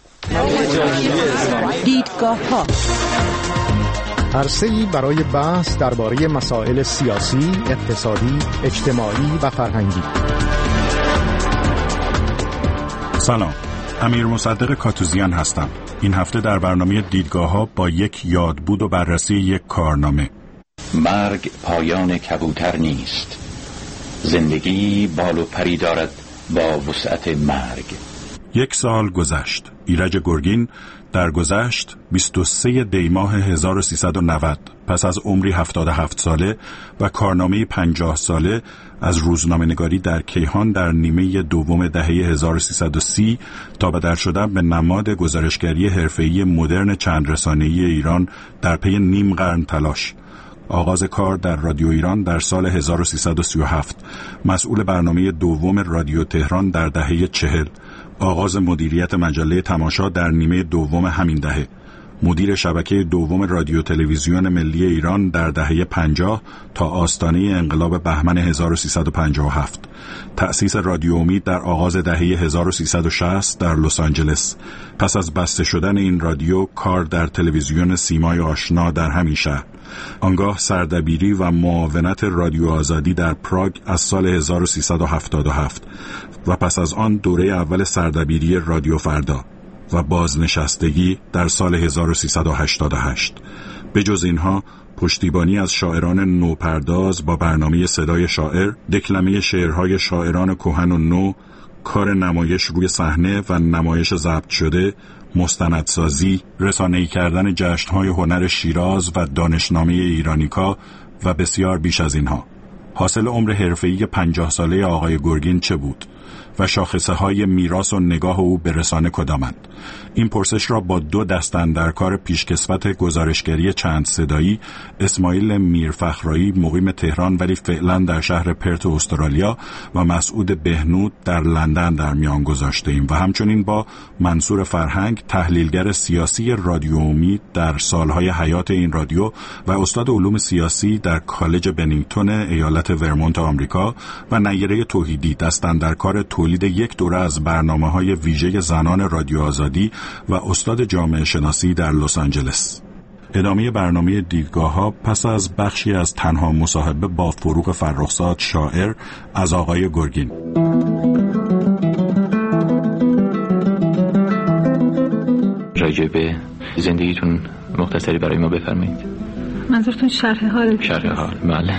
دیدگاه ها عرصه‌ای برای بحث درباره مسائل سیاسی، اقتصادی، اجتماعی و فرهنگی. سلام، امیر مصدق کاتوزیان هستم. این هفته در برنامه دیدگاه ها با یک یادبود و بررسی یک کارنامه. مرگ پایان کبوتر نیست، زندگی بال و پری دارد با وسعت مرگ. یک سال گذشت. ایرج گرگین در گذشت بیست و سه دی ماه هزار و سیصد و نود پس از عمری هفتاد و هفت ساله و کارنامه پنجاه ساله از روزنامه‌نگاری در کیهان در نیمه دوم دهه هزار و سیصد و سی تا بدل شدن به نماد گزارشگری حرفه‌ای مدرن چند رسانه‌ای ایران در پی نیم قرن تلاش. آغاز کار در رادیو ایران در سال هزار و سیصد و سی و هفت، مسئول برنامه دوم رادیو تهران در دهه چهل، آغاز مدیریت مجله تماشا در نیمه دوم همین دهه، مدیر شبکه دوم رادیو تلویزیون ملی ایران در دهه پنجاه تا آستانه انقلاب بهمن هزار و سیصد و پنجاه و هفت، تأسیس رادیو امید در آغاز دهه هزار و سیصد و شصت در لس آنجلس. پس از بسته شدن این رادیو، کار در تلویزیون سیمای آشنا در همین شهر. آنگاه سردبیری و معاونت رادیو آزادی در پراگ از سال هزار و سیصد و هفتاد و هفت و پس از آن دوره اول سردبیری رادیو فردا و بازنشستگی در سال هزار و سیصد و هشتاد و هشت. به جز اینها پشتیبانی از شاعران نوپرداز با برنامه صدای شاعر، دکلمه شعرهای شاعران کهن و نو، کار نمایش روی صحنه و نمایش ضبط شده، مستندسازی، رسانه‌ای کردن جشن‌های هنر شیراز و دانشنامه ایرانیکا و بسیار بیش از اینها. حاصل عمر حرفه‌ای پنجاه ساله آقای گرگین چه بود و شاخصه های میراث و نگاه او به رسانه کدامند؟ این پرسش را با دو دست اندرکار پیشکسوت گزارشگری چند صدایی، اسماعیل میرفخرایی مقیم تهران ولی فعلا در شهر پرت استرالیا و مسعود بهنود در لندن در میان گذاشته ایم و همچنین با منصور فرهنگ تحلیلگر سیاسی رادیو امید در سالهای حیات این رادیو و استاد علوم سیاسی در کالج بنینگتون ایالت ورمونت آمریکا و نیره توحیدی دست اندرکار تولید یک دوره از برنامه‌های ویژه زنان رادیو آزادی و استاد جامعه شناسی در لس آنجلس. ادامه برنامه دیدگاه‌ها پس از بخشی از تنها مصاحبه با فروغ فرخزاد شاعر از آقای گرگین. راجع به زندگیتون مختصری برای ما بفرمایید. منظورتون شرح حال؟ شرح حال، بله.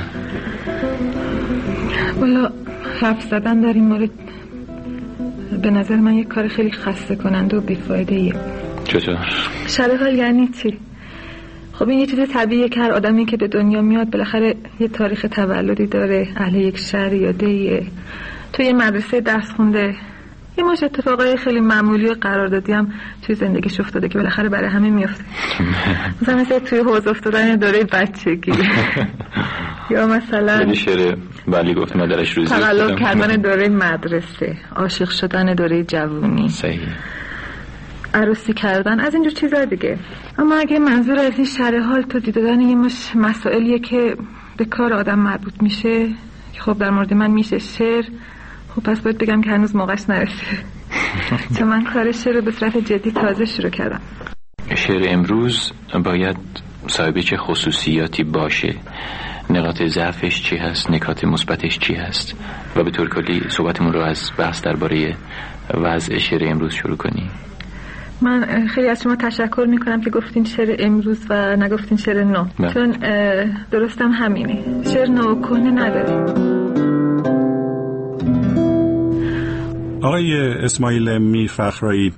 والا حرف زدن در این مورد به نظر من یک کار خیلی خسته کننده و بیفایده ایه. چطور؟ شرح حال یعنی چی؟ خب این یه چیز طبیعیه که هر آدمی که به دنیا میاد بالاخره یه تاریخ تولدی داره، اهل یک شهر یا دیه، توی یه مدرسه درس خونده، یه مش اتفاقای خیلی معمولی و قراردادی هم توی زندگیش افتاده که بالاخره برای همه میفته. مثلا مثل توی حوض افتادن دوره بچگی یا مثلا یعنی شعر ولی گفت مادرش روزی تقلب کردن دوره مدرسه، عاشق شدن دوره جوونی، صحیح، عروسی کردن، از اینجور چیزا دیگه. اما اگه منظور از این شرح حال توضیح دادن یه مش مسائلیه که به کار آدم مربوط میشه، خب در مورد من میشه شعر، خب پس باید بگم که هنوز موقعش نرسیده. چون من کار شعر رو به صورت جدی تازه شروع کردم. شعر امروز باید صاحب چه خصوصیاتی باشه؟ نقاط ضعفش چی هست؟ نکات مثبتش چی هست؟ و به طور کلی صحبتمون رو از بحث درباره وضع شعر امروز شروع کنیم. من خیلی از شما تشکر میکنم که گفتین شعر امروز و نگفتین شعر نو، چون درستم همینه، شعر نو و کهنه نداره. آقای اسماعیل میرفخرایی،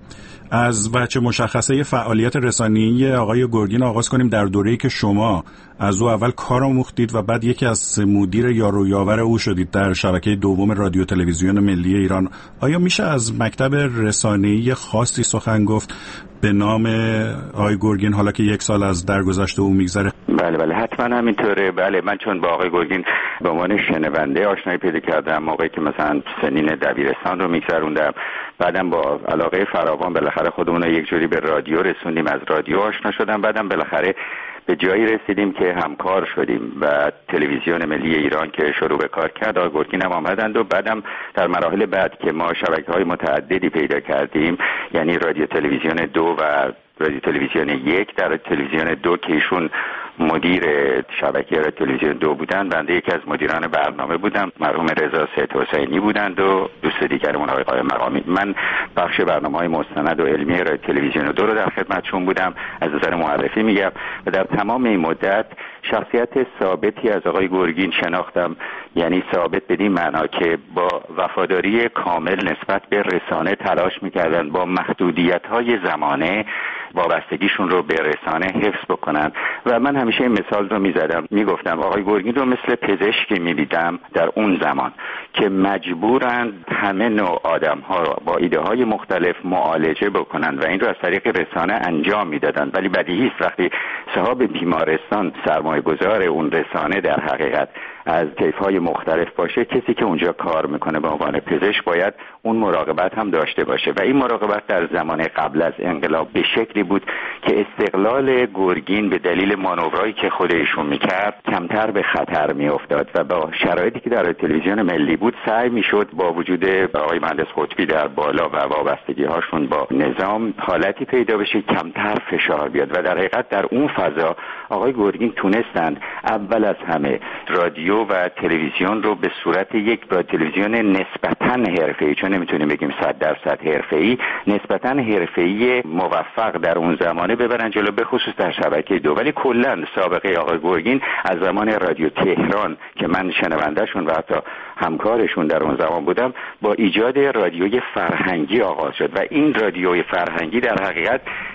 از بچه مشخصه فعالیت رسانه‌ای آقای گرگین آغاز کنیم. در دوره‌ای که شما از او اول کار آموختید و بعد یکی از مدیر یار و یاور او شدید در شبکه دوم رادیو تلویزیون ملی ایران، آیا میشه از مکتب رسانه‌ای خاصی سخن گفت به نام آقای گرگین حالا که یک سال از درگذشت او میگذره؟ بله بله حتما همینطوره. بله من چون با آقای گرگین به عنوان شنونده آشنایی پیدا کردم موقعی که مثلا سنین دبیرستان رو میگذروندم، بعدم با علاقه فراوان بالاخره خودمون رو یک جوری به رادیو رسوندیم، از رادیو آشنا شدم، بعدم بالاخره به جایی رسیدیم که همکار شدیم و تلویزیون ملی ایران که شروع به کار کرد آقای گرگین هم آمدند و بعدم در مراحل بعد که ما شبکه‌های متعددی پیدا کردیم، یعنی رادیو تلویزیون دو و رادیو تلویزیون یک، در تلویزیون دو که ایشون مدیر شبکه رادیو تلویزیون دو بودن، بنده یکی از مدیران برنامه بودم، مرحوم رضا سید حسینی بودند و دوست دیگرمون آقای قائم مقامی. من بخش برنامه‌های مستند و علمی رادیو تلویزیون دو رو در خدمتشون بودم، از نظر معرفی میگم، و در تمام این مدت شخصیت ثابتی از آقای گرگین شناختم، یعنی ثابت بدین معنا که با وفاداری کامل نسبت به رسانه تلاش میکردن با محدودیت‌های زمانه وابستگیشون رو به رسانه حفظ بکنن. و من همیشه این مثال رو میزدم، میگفتم آقای گرگین رو مثل پزشکی میدیدم در اون زمان که مجبورند همه نوع آدم ها رو با ایده های مختلف معالجه بکنن و این رو از طریق رسانه انجام میدادن، ولی بدیهی است وقتی صاحب بیمارستان سرمایه گذار اون رسانه در حقیقت از طیف‌های مختلف باشه، کسی که اونجا کار میکنه به عنوان پزشک باید اون مراقبت هم داشته باشه و این مراقبت در زمان قبل از انقلاب به شکلی بود که استقلال گرگین به دلیل مانورایی که خود ایشون میکرد کمتر به خطر میافتاد و با شرایطی که در تلویزیون ملی بود سعی میشد با وجود آقای مهندس قطبی در بالا و وابستگی هاشون با نظام حالتی پیدا بشه کمتر فشار بیاد و در حقیقت در اون فضا آقای گرگین تونستند اول از همه رادیو و تلویزیون رو به صورت یک رادیو تلویزیون نسبتاً حرفه‌ای، چون نمیتونیم بگیم صد درصد حرفه‌ای، نسبتاً حرفه‌ای موفق در اون زمانه ببرن جلو، به خصوص در شبکه دو. ولی کلاً سابقه آقای گرگین از زمان رادیو تهران که من شنوندهشون و حتی همکارشون در اون زمان بودم با ایجاد رادیوی فرهنگی آغاز شد و این رادیوی فرهنگی در حقیقت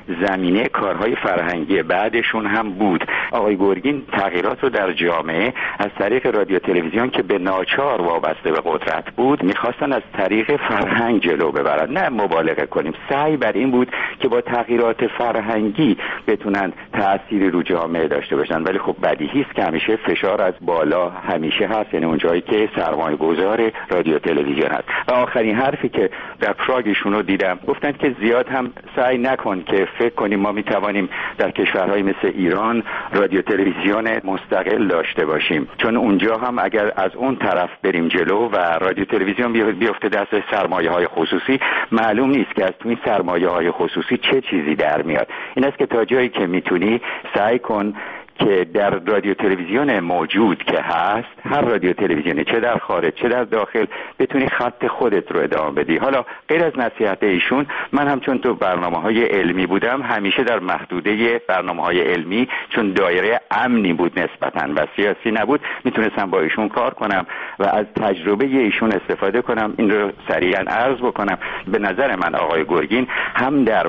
زمینه کارهای فرهنگی بعدشون هم بود. آقای گرگین تغییرات رو در جامعه از طریق رادیو تلویزیون که به ناچار وابسته به قدرت بود میخواستن از طریق فرهنگ جلو ببرن، نه مبالغه کنیم. سعی بر این بود که با تغییرات فرهنگی بتونن تأثیری رو جامعه داشته باشن، ولی خب بدیهی است که همیشه فشار از بالا همیشه هست، یعنی اون جایی که سرمایه گذار رادیو تلویزیون هست. و آخرین حرفی که در پراگشون رو دیدم گفتن که زیاد هم سعی نکن که فکر کنیم ما میتوانیم در کشورهای مثل ایران رادیو تلویزیون مستقل داشته باشیم، چون اونجا هم اگر از اون طرف بریم جلو و رادیو تلویزیون بیفته دست سرمایه های خصوصی، معلوم نیست که از تو این سرمایه های خصوصی چه چیزی در میاد. این است که تا جایی که میتونی سعی کن که در رادیو تلویزیون موجود که هست، هر رادیو تلویزیونی چه در خارج چه در داخل، بتونی خط خودت رو ادامه بدی. حالا غیر از نصیحت ایشون، من هم چون تو برنامه‌های علمی بودم همیشه در محدوده برنامه‌های علمی، چون دایره امنی بود نسبتاً و سیاسی نبود، میتونستم با ایشون کار کنم و از تجربه ایشون استفاده کنم. این رو سریعاً عرض بکنم. به نظر من آقای گرگین هم در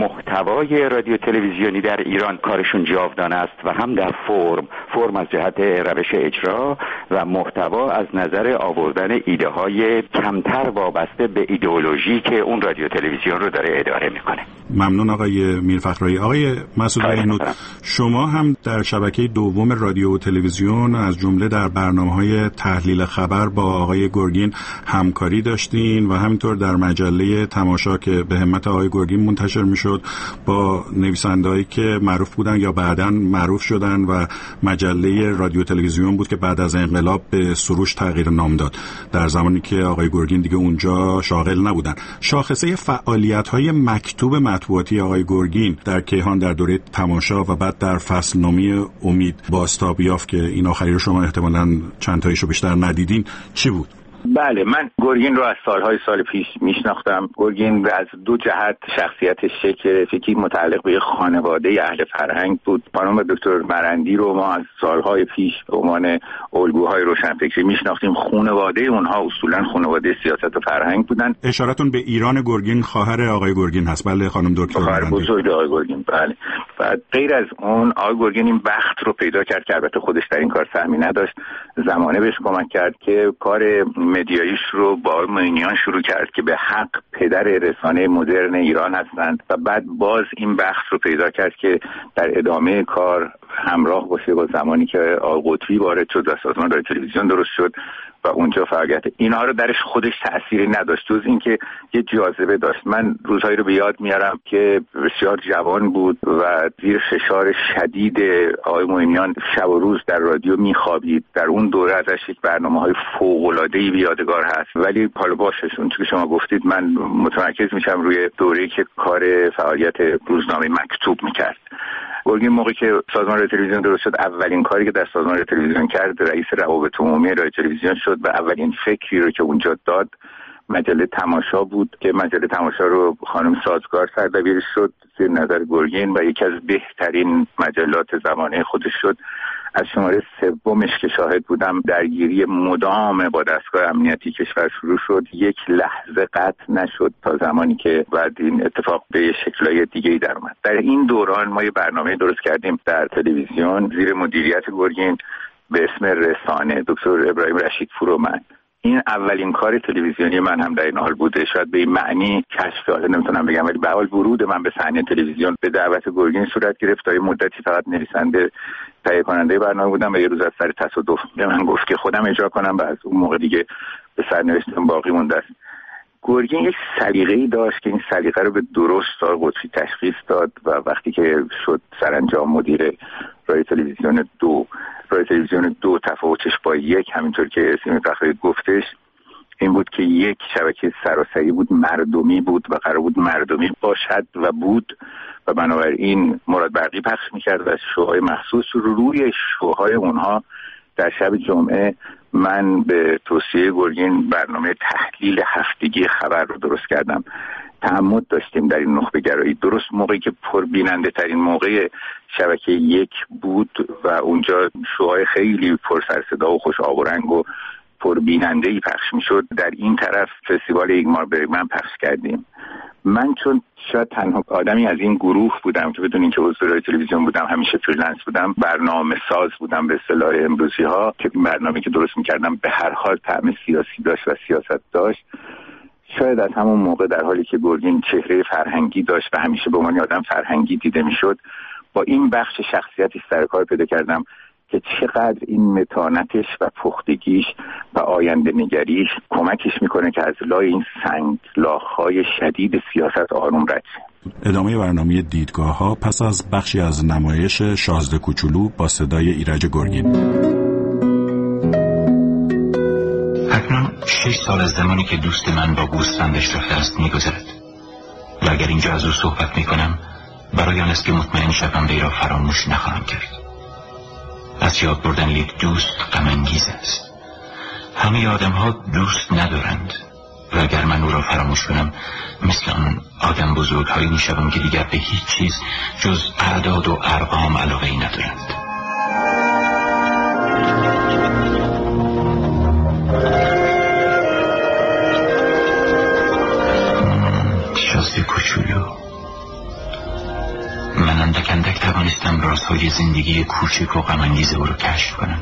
محتوای رادیو تلویزیونی در ایران کارشون جاودانه است و هم در فرم فرم از جهت روش اجرا و محتوا از نظر آوردن ایده های کمتر وابسته به ایدئولوژی که اون رادیو تلویزیون رو داره اداره میکنه. ممنون آقای میرفخرایی. آقای مسعود عینود، شما هم در شبکه دوم رادیو و تلویزیون از جمله در برنامه‌های تحلیل خبر با آقای گرگین همکاری داشتین و همینطور در مجله تماشا که به همت آقای گرگین منتشر میشد با نویسندهایی که معروف بودن یا بعداً معروف شدن و مجله رادیو تلویزیون بود که بعد از انقلاب به سروش تغییر نام داد در زمانی که آقای گرگین دیگه اونجا شاغل نبودن. شاخصه فعالیت‌های مکتوب مطبوعاتی آقای گرگین در کیهان در دوره تماشا و بعد در فصل نومی امید بازتاب یافت که این آخری رو شما احتمالاً چند تایشو بیشتر ندیدین، چی بود؟ بله، من گرگین رو از سالهای سال پیش میشناختم. گرگین از دو جهت شخصیتش شکل فکری متعلق به خانواده اهل فرهنگ بود. خانم دکتر مرندی رو ما از سالهای پیش به عنوان الگوهای روشنفکری میشناختیم. خانواده اونها اصولا خانواده سیاست و فرهنگ بودن. اشارتون به ایران گرگین خواهر آقای گرگین هست؟ بله خانم دکتر مرندی. بزرگ آقای گرگین. بله. و غیر از اون آقای گرگین این بخت رو پیدا کرد که البته خودش در این کار سهمی نداشت. زمانه بهش کمک کرد که کار مدیاییش رو با معینیان شروع کرد که به حق پدر رسانه مدرن ایران هستند و بعد باز این بخت رو پیدا کرد که در ادامه کار همراه باشه با زمانی که آقای قطبی وارد شد و سازمان رادیو تلویزیون درست شد و اونجا فعالیت اینها رو درش خودش تأثیری نداشت جز اینکه یه جاذبه داشت. من روزهایی رو به یاد میارم که بسیار جوان بود و زیر فشار شدید آقای معینیان شب و روز در رادیو میخوابید. در اون دوره ازش یک برنامه‌های فوق‌العاده‌ای به یادگار هست. ولی حالا باشه، چون که شما گفتید من متمرکز میشم روی دوره‌ای که کار فعالیت روزنامه مکتوب میکرد. گرگین موقعی که سازمان رادیو تلویزیون درست شد، اولین کاری که در سازمان رادیو تلویزیون کرد رئیس روابط عمومی رادیو تلویزیون شد و اولین فکری رو که اونجا داد مجله تماشا بود که مجله تماشا رو خانم سازگار سردبیر شد زیر نظر گرگین و یکی از بهترین مجلات زمانه خودش شد. از شماره سومش که شاهد بودم درگیری مدام با دستگاه امنیتی کشور شروع شد، یک لحظه قطع نشد تا زمانی که بعد این اتفاق به شکل‌های دیگه‌ای در اومد. در این دوران ما یه برنامه درست کردیم در تلویزیون زیر مدیریت گرگین به اسم رسانه، دکتر ابراهیم رشیدپور و من. این اولین کار تلویزیونی من هم در این حال بوده. شاید به این معنی کشف حالا نمیتونم بگم، ولی به حال ورود من به صحنه تلویزیون به دعوت گرگین صورت گرفت. تا یه مدتی فقط نویسنده تهیه کننده برنامه بودم و یه روز از سر تصادف به من گفت که خودم اجرا کنم و از اون موقع دیگه به سرنوشتم باقی مونده است. گرگین یک سلیقه‌ای داشت که این سلیقه رو به درست آقای قطبی تشخیص داد و وقتی که شد سرانجام مدیر رادیو تلویزیون دو رادیو تلویزیون دو تفاوتش با یک، همینطور که سیمی فخری گفتش، این بود که یک شبکه سراسری بود، مردمی بود و قرار بود مردمی باشد و بود و بنابراین مراد برقی پخش میکرد و شوهای مخصوص روی شوهای اونها در شب جمعه من به توصیه گرگین برنامه تحلیل هفتگی خبر رو درست کردم. تعمد داشتیم در این نخبه گرایی، درست موقعی که پربیننده ترین موقع شبکه یک بود و اونجا شوهای خیلی پر سر صدا و خوش آب و رنگ و پربیننده‌ای پخش می‌شد. در این طرف فستیوال ایگمار برگمن پخش کردیم من چون شاید تنها آدمی از این گروه بودم که بدون اینکه عضو رادیو تلویزیون بودم همیشه فریلنس بودم، برنامه ساز بودم به اصطلاح امروزی ها، که این برنامه که درست میکردم به هر حال طعم سیاسی داشت و سیاست داشت. شاید از همون موقع در حالی که گرگین چهره فرهنگی داشت و همیشه به عنوان آدم فرهنگی دیده میشد، با این بخش شخصیتی سر کار پیدا کردم که چقدر این متانتش و پختگیش و آینده نگریش کمکش میکنه که از لای این سنگلاخ‌های شدید سیاست آروم رد شه. ادامه برنامه دیدگاه ها پس از بخشی از نمایش شازده کوچولو با صدای ایرج گرگین. اکنون شش سال از زمانی که دوست من با گوسفندش رفته است میگذرد و اگر اینجا از او صحبت میکنم برای آن است که مطمئن شوم وی را فراموش نخواهم کرد. از یاد بردن یک دوست غم انگیز است. همه آدم ها دوست ندارند و اگر من او را فراموش کنم مثل آن آدم بزرگ هایی می شوم که دیگر به هیچ چیز جز اعداد و ارقام علاقه ای ندارند. شازده کوچولو، من اندک اندک توانستم رازهای زندگی کوچک و غم‌انگیز او را کشف کنم.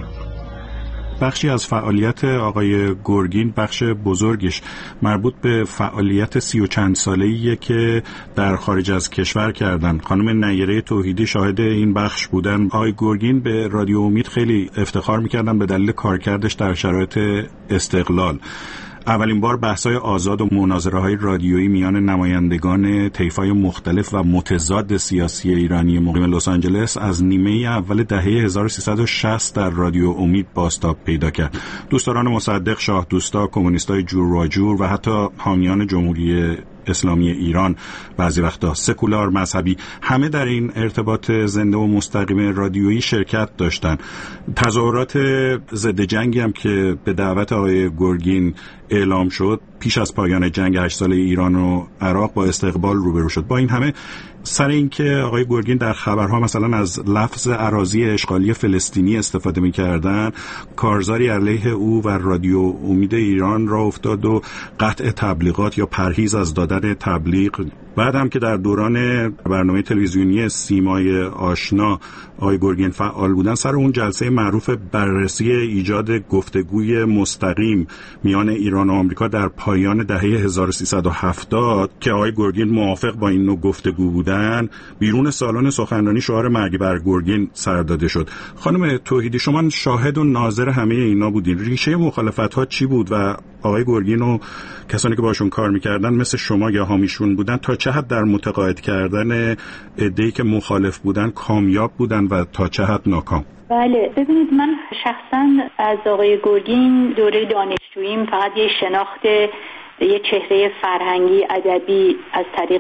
بخشی از فعالیت آقای گرگین، بخش بزرگش مربوط به فعالیت سی و چند ساله‌ایه که در خارج از کشور کردن. خانم نیره توحیدی شاهد این بخش بودن. آقای گرگین به رادیو امید خیلی افتخار می‌کردن به دلیل کارکردش در شرایط استقلال. اولین بار بحث‌های آزاد و مناظره‌های رادیویی میان نمایندگان طیف‌های مختلف و متضاد سیاسی ایرانی مقیم لس آنجلس از نیمه اول دهه هزار و سیصد و شصت در رادیو امید بازتاب پیدا کرد. دوستداران مصدق، شاه دوستا، کمونیستای جور و جور و حتی حامیان جمهوری اسلامی ایران، بعضی وقتا سکولار مذهبی، همه در این ارتباط زنده و مستقیم رادیویی شرکت داشتن. تظاهرات ضد جنگی هم که به دعوت آقای گرگین اعلام شد پیش از پایان جنگ هشت ساله ایران و عراق با استقبال روبرو شد. با این همه سر اینکه آقای گرگین در خبرها مثلا از لفظ اراضی اشغالی فلسطینی استفاده می‌کردن، کارزاری علیه او و رادیو امید ایران را افتاد و قطع تبلیغات یا پرهیز از دادن تبلیغ. بعد هم که در دوران برنامه تلویزیونی سیمای آشنا آقای گرگین فعال بودن، سر اون جلسه معروف بررسی ایجاد گفتگوی مستقیم میان ایران و آمریکا در پایان دهه هزار و سیصد و هفتاد که آقای گرگین موافق با این نوع گفتگو بودن، بیرون سالن سخنرانی شعار مرگ بر گرگین سر داده شد. خانم توحیدی، شما شاهد و ناظر همه اینا بودین. ریشه مخالفت‌ها چی بود و آقای گرگین و کسانی که باشون کار می‌کردن مثل شما یا حامیشون بودن تا چه حد در متقاعد کردن عده‌ای که مخالف بودن کامیاب بودن و تا چه حد ناکام؟ بله، ببینید من شخصا از آقای گرگین دوره دانشجوییم فقط یه شناخت یه چهره فرهنگی ادبی از طریق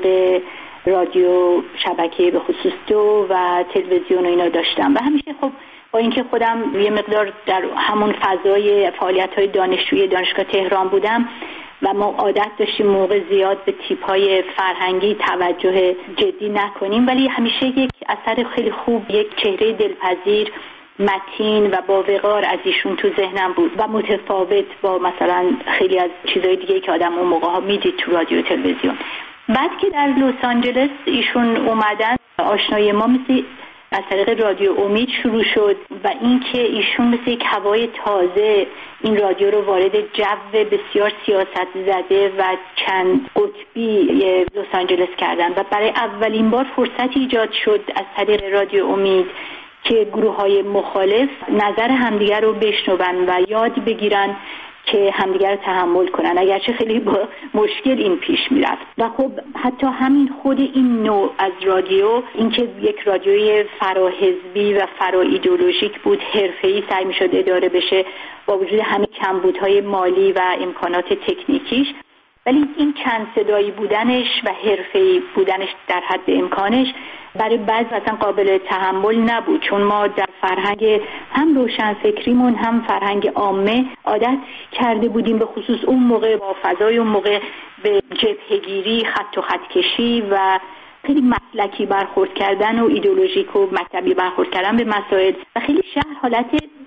رادیو، شبکه به خصوص دو و تلویزیون و اینا داشتم و همیشه خب با اینکه خودم یه مقدار در همون فضای فعالیت‌های دانشجویی دانشگاه تهران بودم و ما عادت داشتیم موقع زیاد به تیپ‌های فرهنگی توجه جدی نکنیم، ولی همیشه یک اثر خیلی خوب، یک چهره دلپذیر، متین و با وقار از ایشون تو ذهنم بود و متفاوت با مثلا خیلی از چیزهای دیگه که آدم اون موقع‌ها میدید تو رادیو تلویزیون. بعد که در لس آنجلس ایشون اومدن، آشنایی ما مثل از طریق رادیو امید شروع شد و اینکه ایشون مثل یک هوای تازه این رادیو رو وارد جو بسیار سیاست زده و چند قطبی لس آنجلس کردن و برای اولین بار فرصتی ایجاد شد از طریق رادیو امید که گروه‌های مخالف نظر همدیگر رو بشنون و یاد بگیرن که همدیگر رو تحمل کنن، اگرچه خیلی با مشکل این پیش میرفت. و خب حتی همین خود این نوع از رادیو، اینکه یک رادیوی فراحزبی و فرا ایدئولوژیک بود، حرفه‌ای سعی میشد اداره بشه با وجود همه کمبودهای مالی و امکانات تکنیکیش، ولی این چند صدایی بودنش و حرفه‌ای بودنش در حد امکانش برای بعضی مثلا قابل تحمل نبود، چون ما در فرهنگ هم روشنفکریمون هم فرهنگ عامه عادت کرده بودیم به خصوص اون موقع با فضای اون موقع به جبهه‌گیری، خط و خط کشی و خیلی مسلکی برخورد کردن و ایدئولوژیک و مکتبی برخورد کردن به مسائل و خیلی شهر حالت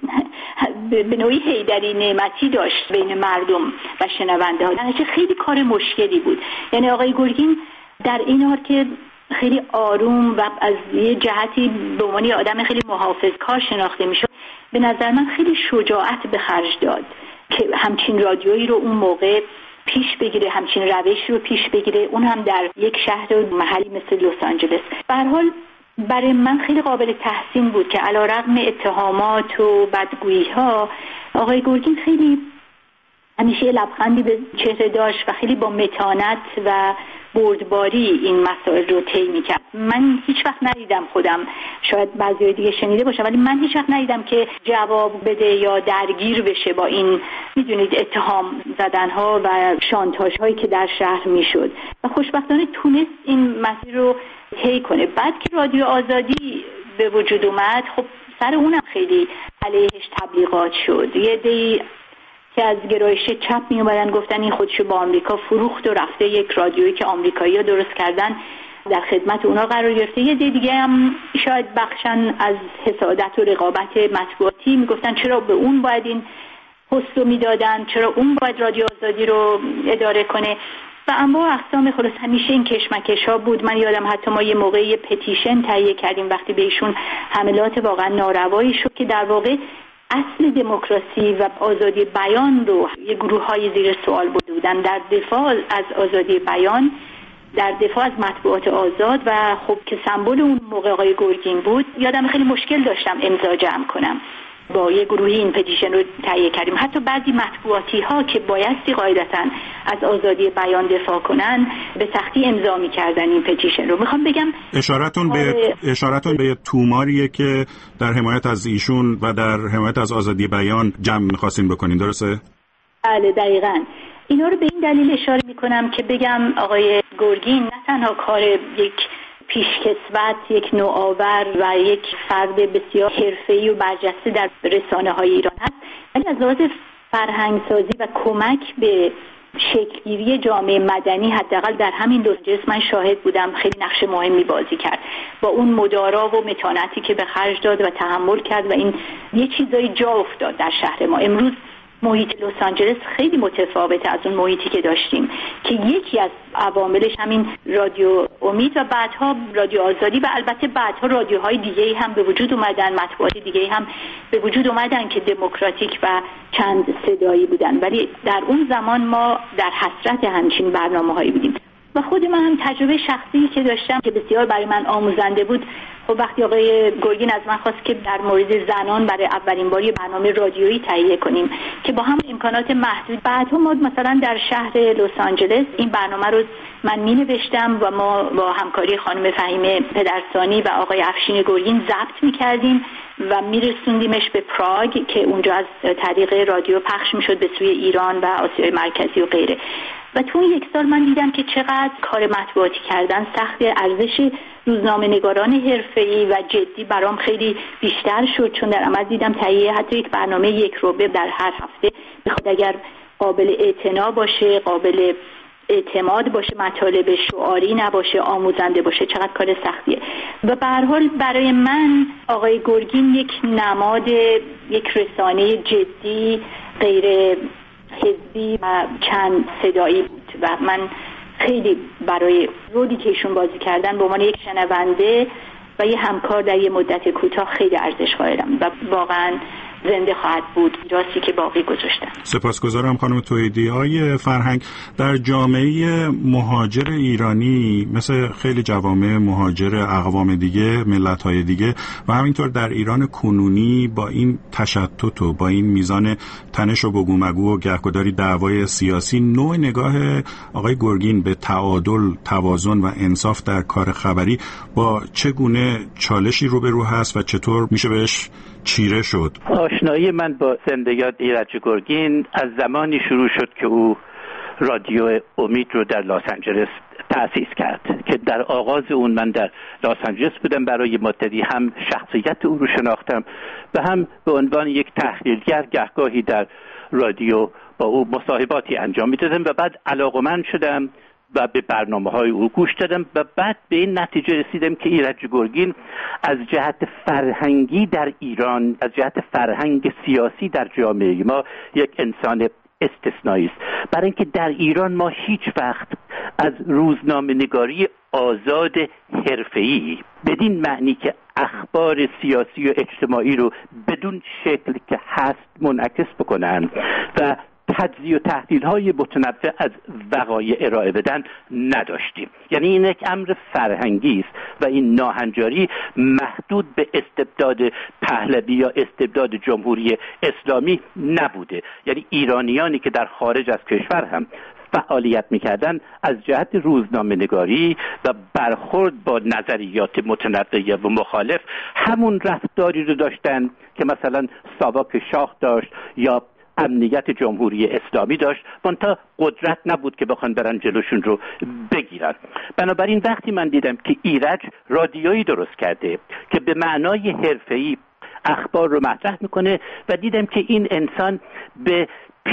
به نوعی حیدری نعمتی داشت بین مردم و شنونده ها. یعنی خیلی کار مشکلی بود. یعنی آقای گرگین در این حال که خیلی آروم و از یه جهتی به عنوان آدم خیلی محافظه‌کار شناخته میشد، به نظر من خیلی شجاعت به خرج داد که همچین رادیویی رو اون موقع پیش بگیره، همچین روشی رو پیش بگیره، اون هم در یک شهر محلی مثل لس آنجلس. به هر حال برای من خیلی قابل تحسین بود که علیرغم اتهامات و بدگویی‌ها آقای گرگین خیلی همیشه لبخندی به چهره داشت و خیلی با متانت و بردباری این مسائل رو طی می‌کرد. من هیچ وقت ندیدم، خودم شاید بعضی دیگه شنیده باشم، ولی من هیچ وقت ندیدم که جواب بده یا درگیر بشه با این میدونید اتهام زدن‌ها و شانتاژهایی که در شهر میشد و خوشبختانه تونست این مسیر رو طی کنه. بعد که رادیو آزادی به وجود اومد، خب سر اونم خیلی علیهش تبلیغات شد. یه عده‌ای که از گرایش چپ می اومدن گفتن این خودشو با آمریکا فروخت و رفته یک رادیویی که آمریکایی‌ها درست کردن در خدمت اونا قرار گرفته. یه دیگه هم شاید بخشن از حسادت و رقابت مطبوعاتی میگفتن چرا به اون باید این پست رو میدادن، چرا اون باید رادیو آزادی رو اداره کنه و انواع اقسام. خلاص همیشه این کشمکش ها بود. من یادم حتی ما یه موقع یه پتیشن تهیه کردیم وقتی به ایشون حملات واقعا ناروایی شد که در واقع اصل دموکراسی و آزادی بیان رو یه گروه‌های زیر سوال برده بودن. در دفاع از آزادی بیان، در دفاع از مطبوعات آزاد و خب که سمبل اون موقع آقای گرگین بود، یادم خیلی مشکل داشتم امضا جمع کنم. با یه گروهی این پتیشن رو تهیه کردیم. حتی بعضی مطبوعاتی ها که بایستی قاعدتاً از آزادی بیان دفاع کنن به سختی امضا می‌کردن این پتیشن رو. میخوام بگم اشارتون به اشارتون به توماریه که در حمایت از ایشون و در حمایت از آزادی بیان جمع می‌خواستین بکنین، درسته؟ بله دقیقاً. اینا رو به این دلیل اشاره می‌کنم که بگم آقای گرگین نه تنها کار یک پیشکسوت، یک نوآور و یک فرد بسیار حرفه‌ای و برجسته در رسانه‌های ایران هست، ولی از لحاظ فرهنگسازی و کمک به شکل‌گیری جامعه مدنی حداقل در همین لس آنجلس من شاهد بودم خیلی نقش مهمی بازی کرد. با اون مدارا و متانتی که به خرج داد و تحمل کرد و این یه چیزایی جا افتاد در شهر ما. امروز محیط لس آنجلس خیلی متفاوته از اون محیطی که داشتیم که یکی از عواملش همین رادیو امید و بعدها رادیو آزادی و البته بعدها رادیوهای دیگه‌ای هم به وجود اومدن، مطبوعات دیگه‌ای هم به وجود اومدن که دموکراتیک و چند صدایی بودن، ولی در اون زمان ما در حسرت همچین برنامه‌هایی بودیم. و خود من هم تجربه شخصی که داشتم که بسیار برای من آموزنده بود. خب وقتی آقای گرگین از من خواست که در مورد زنان برای اولین بار برنامه رادیویی تهیه کنیم که با هم امکانات محدود، بعدها ما مثلا در شهر لس آنجلس این برنامه رو من می نوشتم و ما با همکاری خانم فهیمه پدرسانی و آقای افشین گرگین ضبط می کردیم و می رسوندیمش به پراگ که اونجا از طریق رادیو پخش می شد به سوی ایران و آسیای مرکزی و غیره. و تو یک سال من دیدم که چقدر کار مطبوعاتی کردن سخت. ارزش روزنامه نگاران حرفه‌ای و جدی برام خیلی بیشتر شد، چون در عمل دیدم تهیه حتی یک برنامه یک روبه در هر هفته بخواد اگر قابل اعتنا باشه، قابل اعتماد باشه، مطالب شعاری نباشه، آموزنده باشه، چقدر کار سختیه. و به هر حال برای من آقای گرگین یک نماد یک رسانه جدی غیر حزبی و چند صدایی بود و من خیلی برای رودی که ایشون بازی کردن به عنوان یک شنونده و یه همکار در یه مدت کوتاه خیلی ارزش قائلم و واقعا زنده خواهد بود راستی که باقی گذاشتن. سپاسگزارم خانم توحیدی. آقای فرهنگ، در جامعه مهاجر ایرانی مثل خیلی جوامع مهاجر اقوام دیگه، ملت‌های دیگه و همینطور در ایران کنونی با این تشتت و با این میزان تنش و بگو مگو و گهگداری دعوای سیاسی، نوع نگاه آقای گرگین به تعادل، توازن و انصاف در کار خبری با چگونه چالشی روبرو هست و چطور میشه بهش چیره شد؟ آشنایی من با زندگیات ایرج گرگین از زمانی شروع شد که او رادیو امید رو در لس آنجلس تأسیس کرد که در آغاز اون من در لس آنجلس بودم. برای مدتی هم شخصیت او رو شناختم و هم به عنوان یک تحلیلگر گهگاهی در رادیو با او مصاحباتی انجام میدادم و بعد علاقه‌مند شدم و به برنامه‌های او گوش دادم و بعد به این نتیجه رسیدم که ایرج گرگین از جهت فرهنگی در ایران، از جهت فرهنگ سیاسی در جامعه ما یک انسان استثنایی است، برای اینکه در ایران ما هیچ وقت از روزنامه نگاری آزاد حرفه‌ای، بدین معنی که اخبار سیاسی و اجتماعی رو بدون شکل که هست منعکس بکنن و تجزیه و تحلیل های متنوع از وقایع ارائه بدن نداشتیم. یعنی این یک امر فرهنگی است و این ناهنجاری محدود به استبداد پهلوی یا استبداد جمهوری اسلامی نبوده. یعنی ایرانیانی که در خارج از کشور هم فعالیت میکردن از جهت روزنامه نگاری و برخورد با نظریات متنوع و مخالف همون رفتاری رو داشتن که مثلا ساواک شاه داشت یا امنیت جمهوری اسلامی داشت، منتها قدرت نبود که بخوان برن جلوشون رو بگیرن. بنابراین وقتی من دیدم که ایرج رادیویی درست کرده که به معنای حرفه‌ای اخبار رو مطرح میکنه و دیدم که این انسان به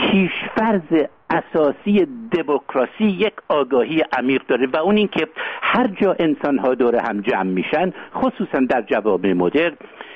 پیشفرض اساسی دموکراسی یک آگاهی عمیق داره و اون این که هر جا انسان‌ها دور هم جمع میشن، خصوصا در جوامع مدرن،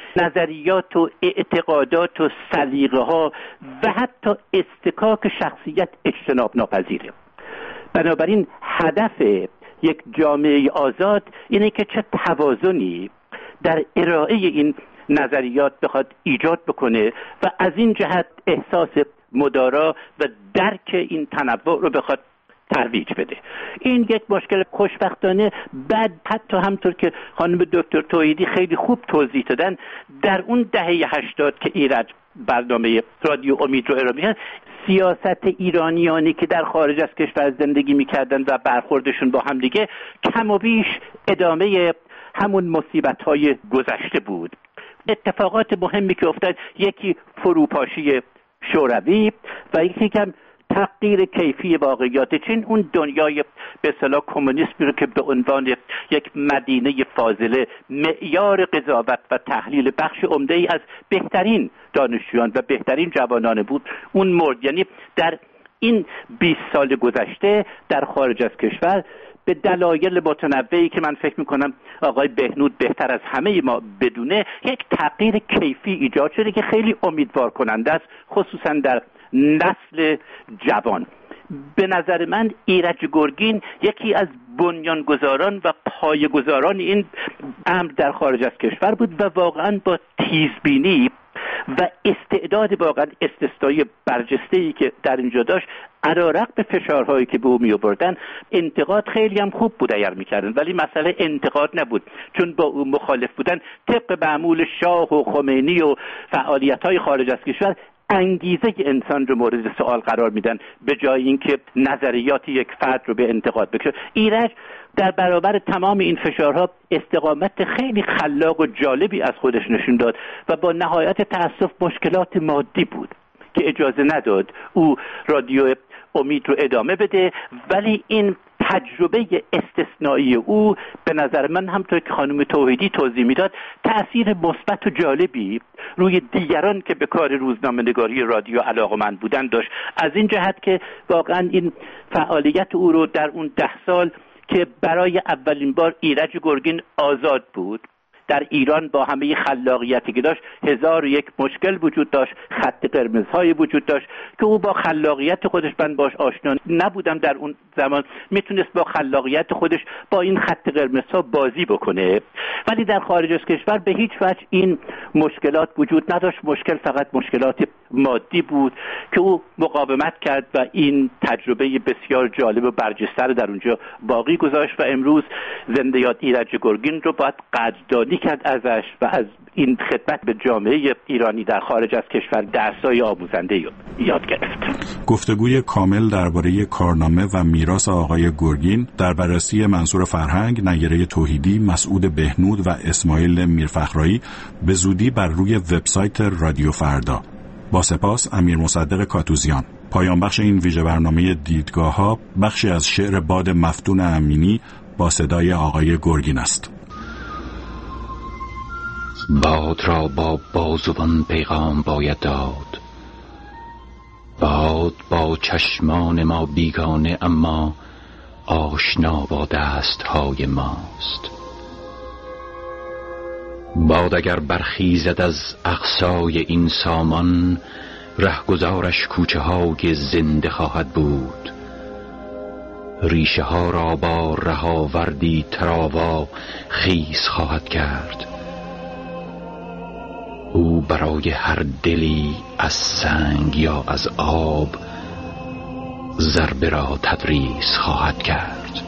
نظریات و اعتقادات و سلیقه‌ها و حتی استکاک شخصیت اجتناب ناپذیره. بنابراین هدف یک جامعه آزاد اینه که چه توازنی در ارائه این نظریات بخواد ایجاد بکنه و از این جهت احساس مدارا و درک این تنوع رو بخواد ترویج بده. این یک مشکل خوشبختانه بعد حتی همطور که خانم دکتر توحیدی خیلی خوب توضیح دادن، در اون دهه هشتاد که ایرج برنامه رادیو امید رو ارائه می‌کرد، سیاست ایرانیانی که در خارج از کشور زندگی می‌کردن و برخوردشون با هم دیگه کم و بیش ادامه همون مصیبت‌های گذشته بود. اتفاقات مهمی که افتاد، یکی فروپاشی شوروی و یکی کم تغییر کیفی واقعیات چین، اون دنیای به اصطلاح کمونیسمی رو که به عنوان یک مدینه فاضله معیار قضاوت و تحلیل بخش عمده‌ای از بهترین دانشجویان و بهترین جوانان بود، اون مرد. یعنی در این بیست سال گذشته در خارج از کشور به دلایل متنوعی که من فکر میکنم آقای بهنود بهتر از همه ما بدونه، یک تغییر کیفی ایجاد شده که خیلی امیدوار کننده است، خصوصا در نسل جوان. به نظر من ایرج گرگین یکی از بنیانگذاران و پایه‌گذاران این امر در خارج از کشور بود و واقعا با تیزبینی و استعداد واقعا استثنایی برجسته‌ای که در اینجا داشت، علیرغم فشارهایی که به او می‌آوردن، انتقاد خیلی هم خوب بود اگر می‌کردن، ولی مسئله انتقاد نبود، چون با او مخالف بودن طبق معمول شاه و خمینی و فعالیت‌های خارج از کشور انگیزه انسان رو مورد سوال قرار میدن به جای اینکه نظریات یک فرد رو به انتقاد بکشه. ایرج در برابر تمام این فشارها استقامت خیلی خلاق و جالبی از خودش نشون داد و با نهایت تأسف مشکلات مادی بود که اجازه نداد او رادیو امید رو ادامه بده، ولی این تجربه استثنایی او به نظر من همونطور که خانم توحیدی توضیح میداد تأثیر مثبت و جالبی روی دیگران که به کار روزنامه نگاری رادیو علاقه‌مند بودن داشت، از این جهت که واقعا این فعالیت او رو در اون ده سال که برای اولین بار ایرج گرگین آزاد بود در ایران با همه خلاقیتی که داشت، هزار و یک مشکل وجود داشت، خط قرمزهای وجود داشت که او با خلاقیت خودش، من باش آشنا نبودم در اون زمان، میتونست با خلاقیت خودش با این خط قرمزها بازی بکنه، ولی در خارج از کشور به هیچ وجه این مشکلات وجود نداشت. مشکل فقط مشکلات مادی بود که او مقاومت کرد و این تجربه بسیار جالب و برجسته رو در اونجا باقی گذاشت و امروز زنده یاد ایرج گرگین رو باید قدردانی کرد ازش و از این خدمت به جامعه ایرانی در خارج از کشور درسای آموزنده یاد گرفت. گفتگوی کامل درباره کارنامه و میراث آقای گرگین در بررسی منصور فرهنگ، نیره توحیدی، مسعود بهنود و اسماعیل میرفخرایی به زودی بر روی وبسایت رادیو فردا. با سپاس امیر مصدق کاتوزیان. پایان بخش این ویژه برنامه دیدگاه ها بخشی از شعر باد مفتون امینی با صدای آقای گرگین است. باد را با بازوان پیغام باید داد، باد با چشمان ما بیگانه اما آشنا با دستهای ماست. باد اگر برخیزد از اقصای این سامان، رهگذارش کوچه های زنده خواهد بود. ریشه ها را با رهاوردی تراوا خیس خواهد کرد. او برای هر دلی از سنگ یا از آب ضربه را تدریس خواهد کرد.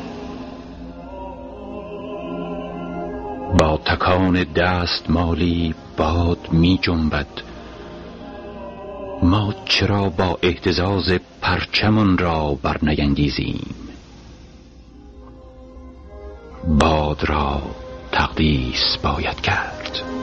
با تکان دست مالی باد می جنبد. ما چرا با اهتزاز پرچمون را بر نینگیزیم؟ باد را تقدیس باید کرد.